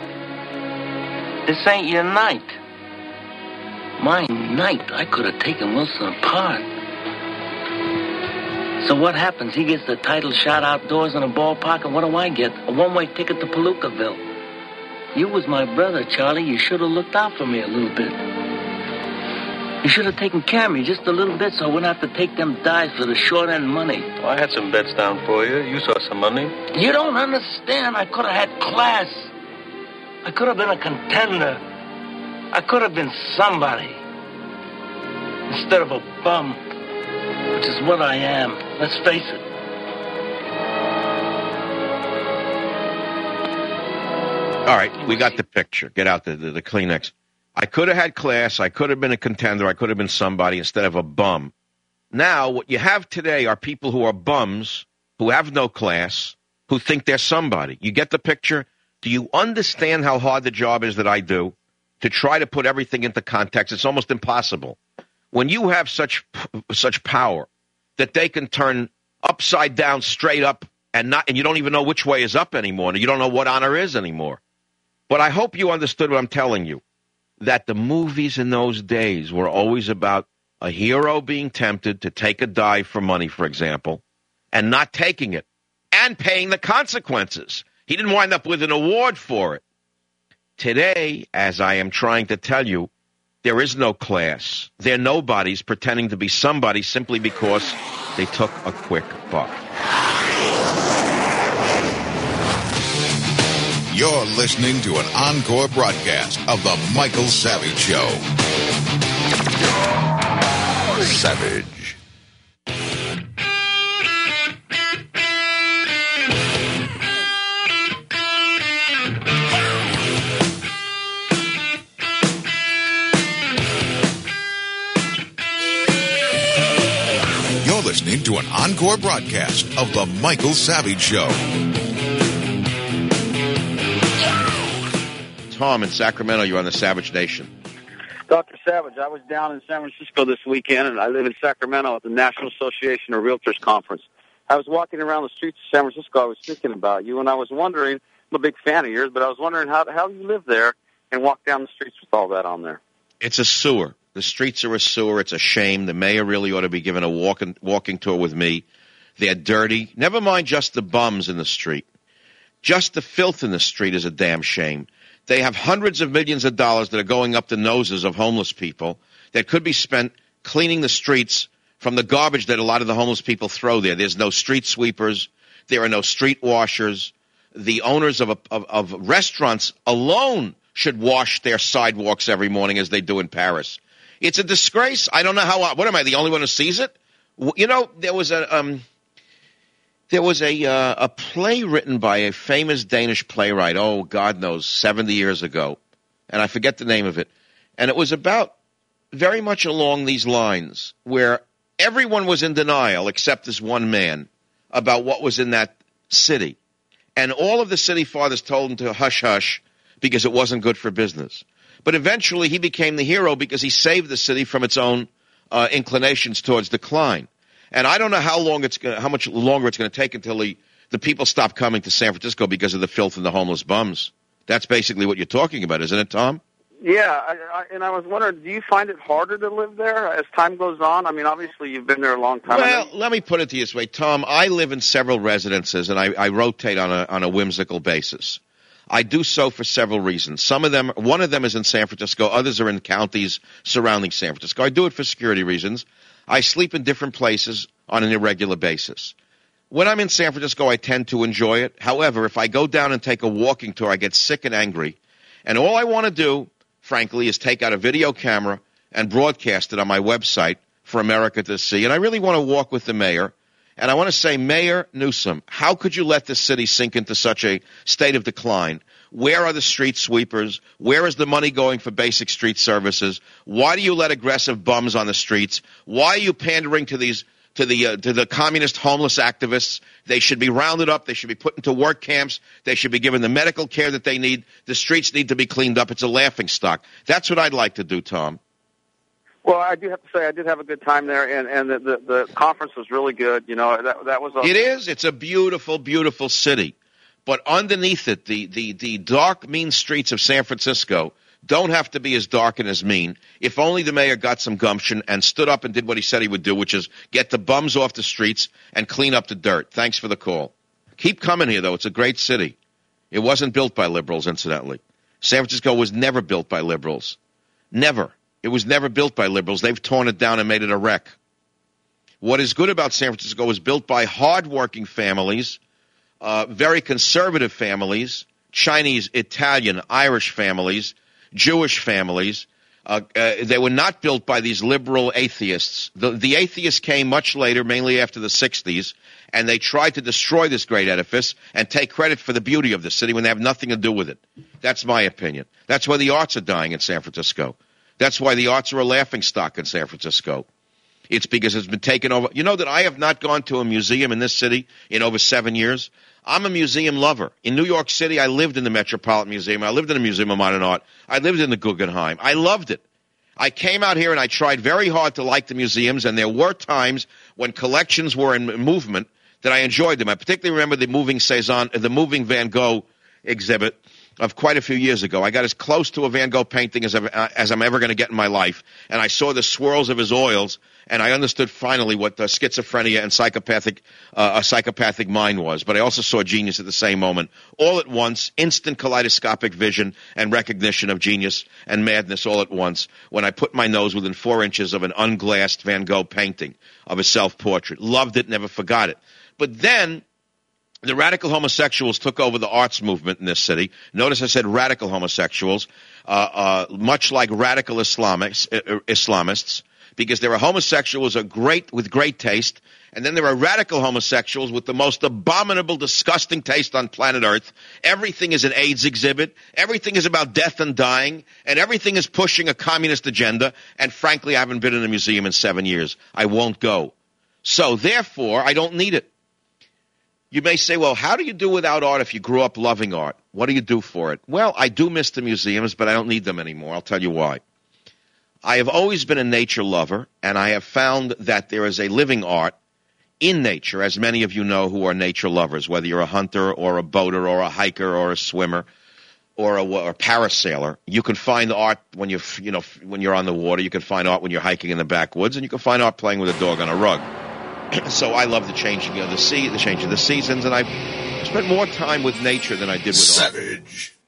This ain't your night. My night, I could have taken Wilson apart. So what happens? He gets the title shot outdoors in a ballpark, and what do I get? A one-way ticket to Palookaville. You was my brother, Charlie. You should have looked out for me a little bit. You should have taken care of me just a little bit so I wouldn't have to take them dives for the short-end money.
Well, I had some bets down for you. You saw some money.
You don't understand. I could have had class. I could have been a contender. I could have been somebody. Instead of a bum, which is what I am. Let's face it.
All right, we got the picture. Get out the, the, the Kleenex. I could have had class. I could have been a contender. I could have been somebody instead of a bum. Now, what you have today are people who are bums, who have no class, who think they're somebody. You get the picture? Do you understand how hard the job is that I do to try to put everything into context? It's almost impossible. When you have such such power that they can turn upside down, straight up, and not, and you don't even know which way is up anymore, and you don't know what honor is anymore. But I hope you understood what I'm telling you, that the movies in those days were always about a hero being tempted to take a dive for money, for example, and not taking it, and paying the consequences. He didn't wind up with an award for it. Today, as I am trying to tell you, there is no class. They're nobodies pretending to be somebody simply because they took a quick buck.
You're listening to an encore broadcast of The Michael Savage Show. Savage. You're listening to an encore broadcast of The Michael Savage Show.
Tom in Sacramento, you're on the Savage Nation.
Doctor Savage, I was down in San Francisco this weekend, and I live in Sacramento at the National Association of Realtors Conference. I was walking around the streets of San Francisco. I was thinking about you, and I was wondering, I'm a big fan of yours, but I was wondering how how you live there and walk down the streets with all that on there.
It's a sewer. The streets are a sewer. It's a shame. The mayor really ought to be given a walking, walking tour with me. They're dirty. Never mind just the bums in the street. Just the filth in the street is a damn shame. They have hundreds of millions of dollars that are going up the noses of homeless people that could be spent cleaning the streets from the garbage that a lot of the homeless people throw there. There's no street sweepers. There are no street washers. The owners of, a, of, of restaurants alone should wash their sidewalks every morning as they do in Paris. It's a disgrace. I don't know how – what am I, the only one who sees it? You know, there was a um, – There was a uh, a play written by a famous Danish playwright, oh, God knows, seventy years ago, and I forget the name of it. And it was about very much along these lines, where everyone was in denial except this one man about what was in that city. And all of the city fathers told him to hush-hush because it wasn't good for business. But eventually he became the hero because he saved the city from its own uh, inclinations towards decline. And I don't know how long it's gonna, how much longer it's going to take until the, the people stop coming to San Francisco because of the filth and the homeless bums. That's basically what you're talking about, isn't it, Tom?
Yeah, I, I, and I was wondering, do you find it harder to live there as time goes on? I mean, obviously you've been there a long time.
Well, let me put it to you this way, Tom. I live in several residences, and I, I rotate on a on a whimsical basis. I do so for several reasons. Some of them, one of them is in San Francisco. Others are in counties surrounding San Francisco. I do it for security reasons. I sleep in different places on an irregular basis. When I'm in San Francisco, I tend to enjoy it. However, if I go down and take a walking tour, I get sick and angry. And all I want to do, frankly, is take out a video camera and broadcast it on my website for America to see. And I really want to walk with the mayor. And I want to say, Mayor Newsom, how could you let this city sink into such a state of decline? Where are the street sweepers? Where is the money going for basic street services? Why do you let aggressive bums on the streets? Why are you pandering to these to the uh, to the communist homeless activists? They should be rounded up. They should be put into work camps. They should be given the medical care that they need. The streets need to be cleaned up. It's a laughingstock. That's what I'd like to do, Tom.
Well, I do have to say I did have a good time there, and, and the, the, the conference was really good. You know, that that was. A-
it is. It's a beautiful, beautiful city. But underneath it, the, the, the dark, mean streets of San Francisco don't have to be as dark and as mean. If only the mayor got some gumption and stood up and did what he said he would do, which is get the bums off the streets and clean up the dirt. Thanks for the call. Keep coming here, though. It's a great city. It wasn't built by liberals, incidentally. San Francisco was never built by liberals. Never. It was never built by liberals. They've torn it down and made it a wreck. What is good about San Francisco is built by hardworking families, uh, very conservative families, Chinese, Italian, Irish families, Jewish families. Uh, uh, they were not built by these liberal atheists. The, the atheists came much later, mainly after the sixties, and they tried to destroy this great edifice and take credit for the beauty of the city when they have nothing to do with it. That's my opinion. That's why the arts are dying in San Francisco. That's why the arts are a laughingstock in San Francisco. It's because it's been taken over. You know that I have not gone to a museum in this city in over seven years? I'm a museum lover. In New York City, I lived in the Metropolitan Museum. I lived in the Museum of Modern Art. I lived in the Guggenheim. I loved it. I came out here and I tried very hard to like the museums, and there were times when collections were in movement that I enjoyed them. I particularly remember the moving Cezanne, the moving Van Gogh exhibit of quite a few years ago. I got as close to a Van Gogh painting as, uh, as I'm ever going to get in my life, and I saw the swirls of his oils, and I understood finally what the schizophrenia and psychopathic, uh, a psychopathic mind was. But I also saw genius at the same moment. All at once, instant kaleidoscopic vision and recognition of genius and madness all at once when I put my nose within four inches of an unglassed Van Gogh painting of a self-portrait. Loved it, never forgot it. But then the radical homosexuals took over the arts movement in this city. Notice I said radical homosexuals, uh, uh, much like radical Islamics, uh, Islamists, because there are homosexuals are great with great taste, and then there are radical homosexuals with the most abominable, disgusting taste on planet Earth. Everything is an AIDS exhibit. Everything is about death and dying, and everything is pushing a communist agenda. And frankly, I haven't been in a museum in seven years. I won't go. So therefore, I don't need it. You may say, well, how do you do without art if you grew up loving art? What do you do for it? Well, I do miss the museums, but I don't need them anymore. I'll tell you why. I have always been a nature lover, and I have found that there is a living art in nature, as many of you know who are nature lovers, whether you're a hunter or a boater or a hiker or a swimmer or a, or a parasailer. You can find art when you're, you know, when you're on the water. You can find art when you're hiking in the backwoods, and you can find art playing with a dog on a rug. So I love the changing of the sea, the change of the seasons, and I've spent more time with nature than I did with art.
Savage.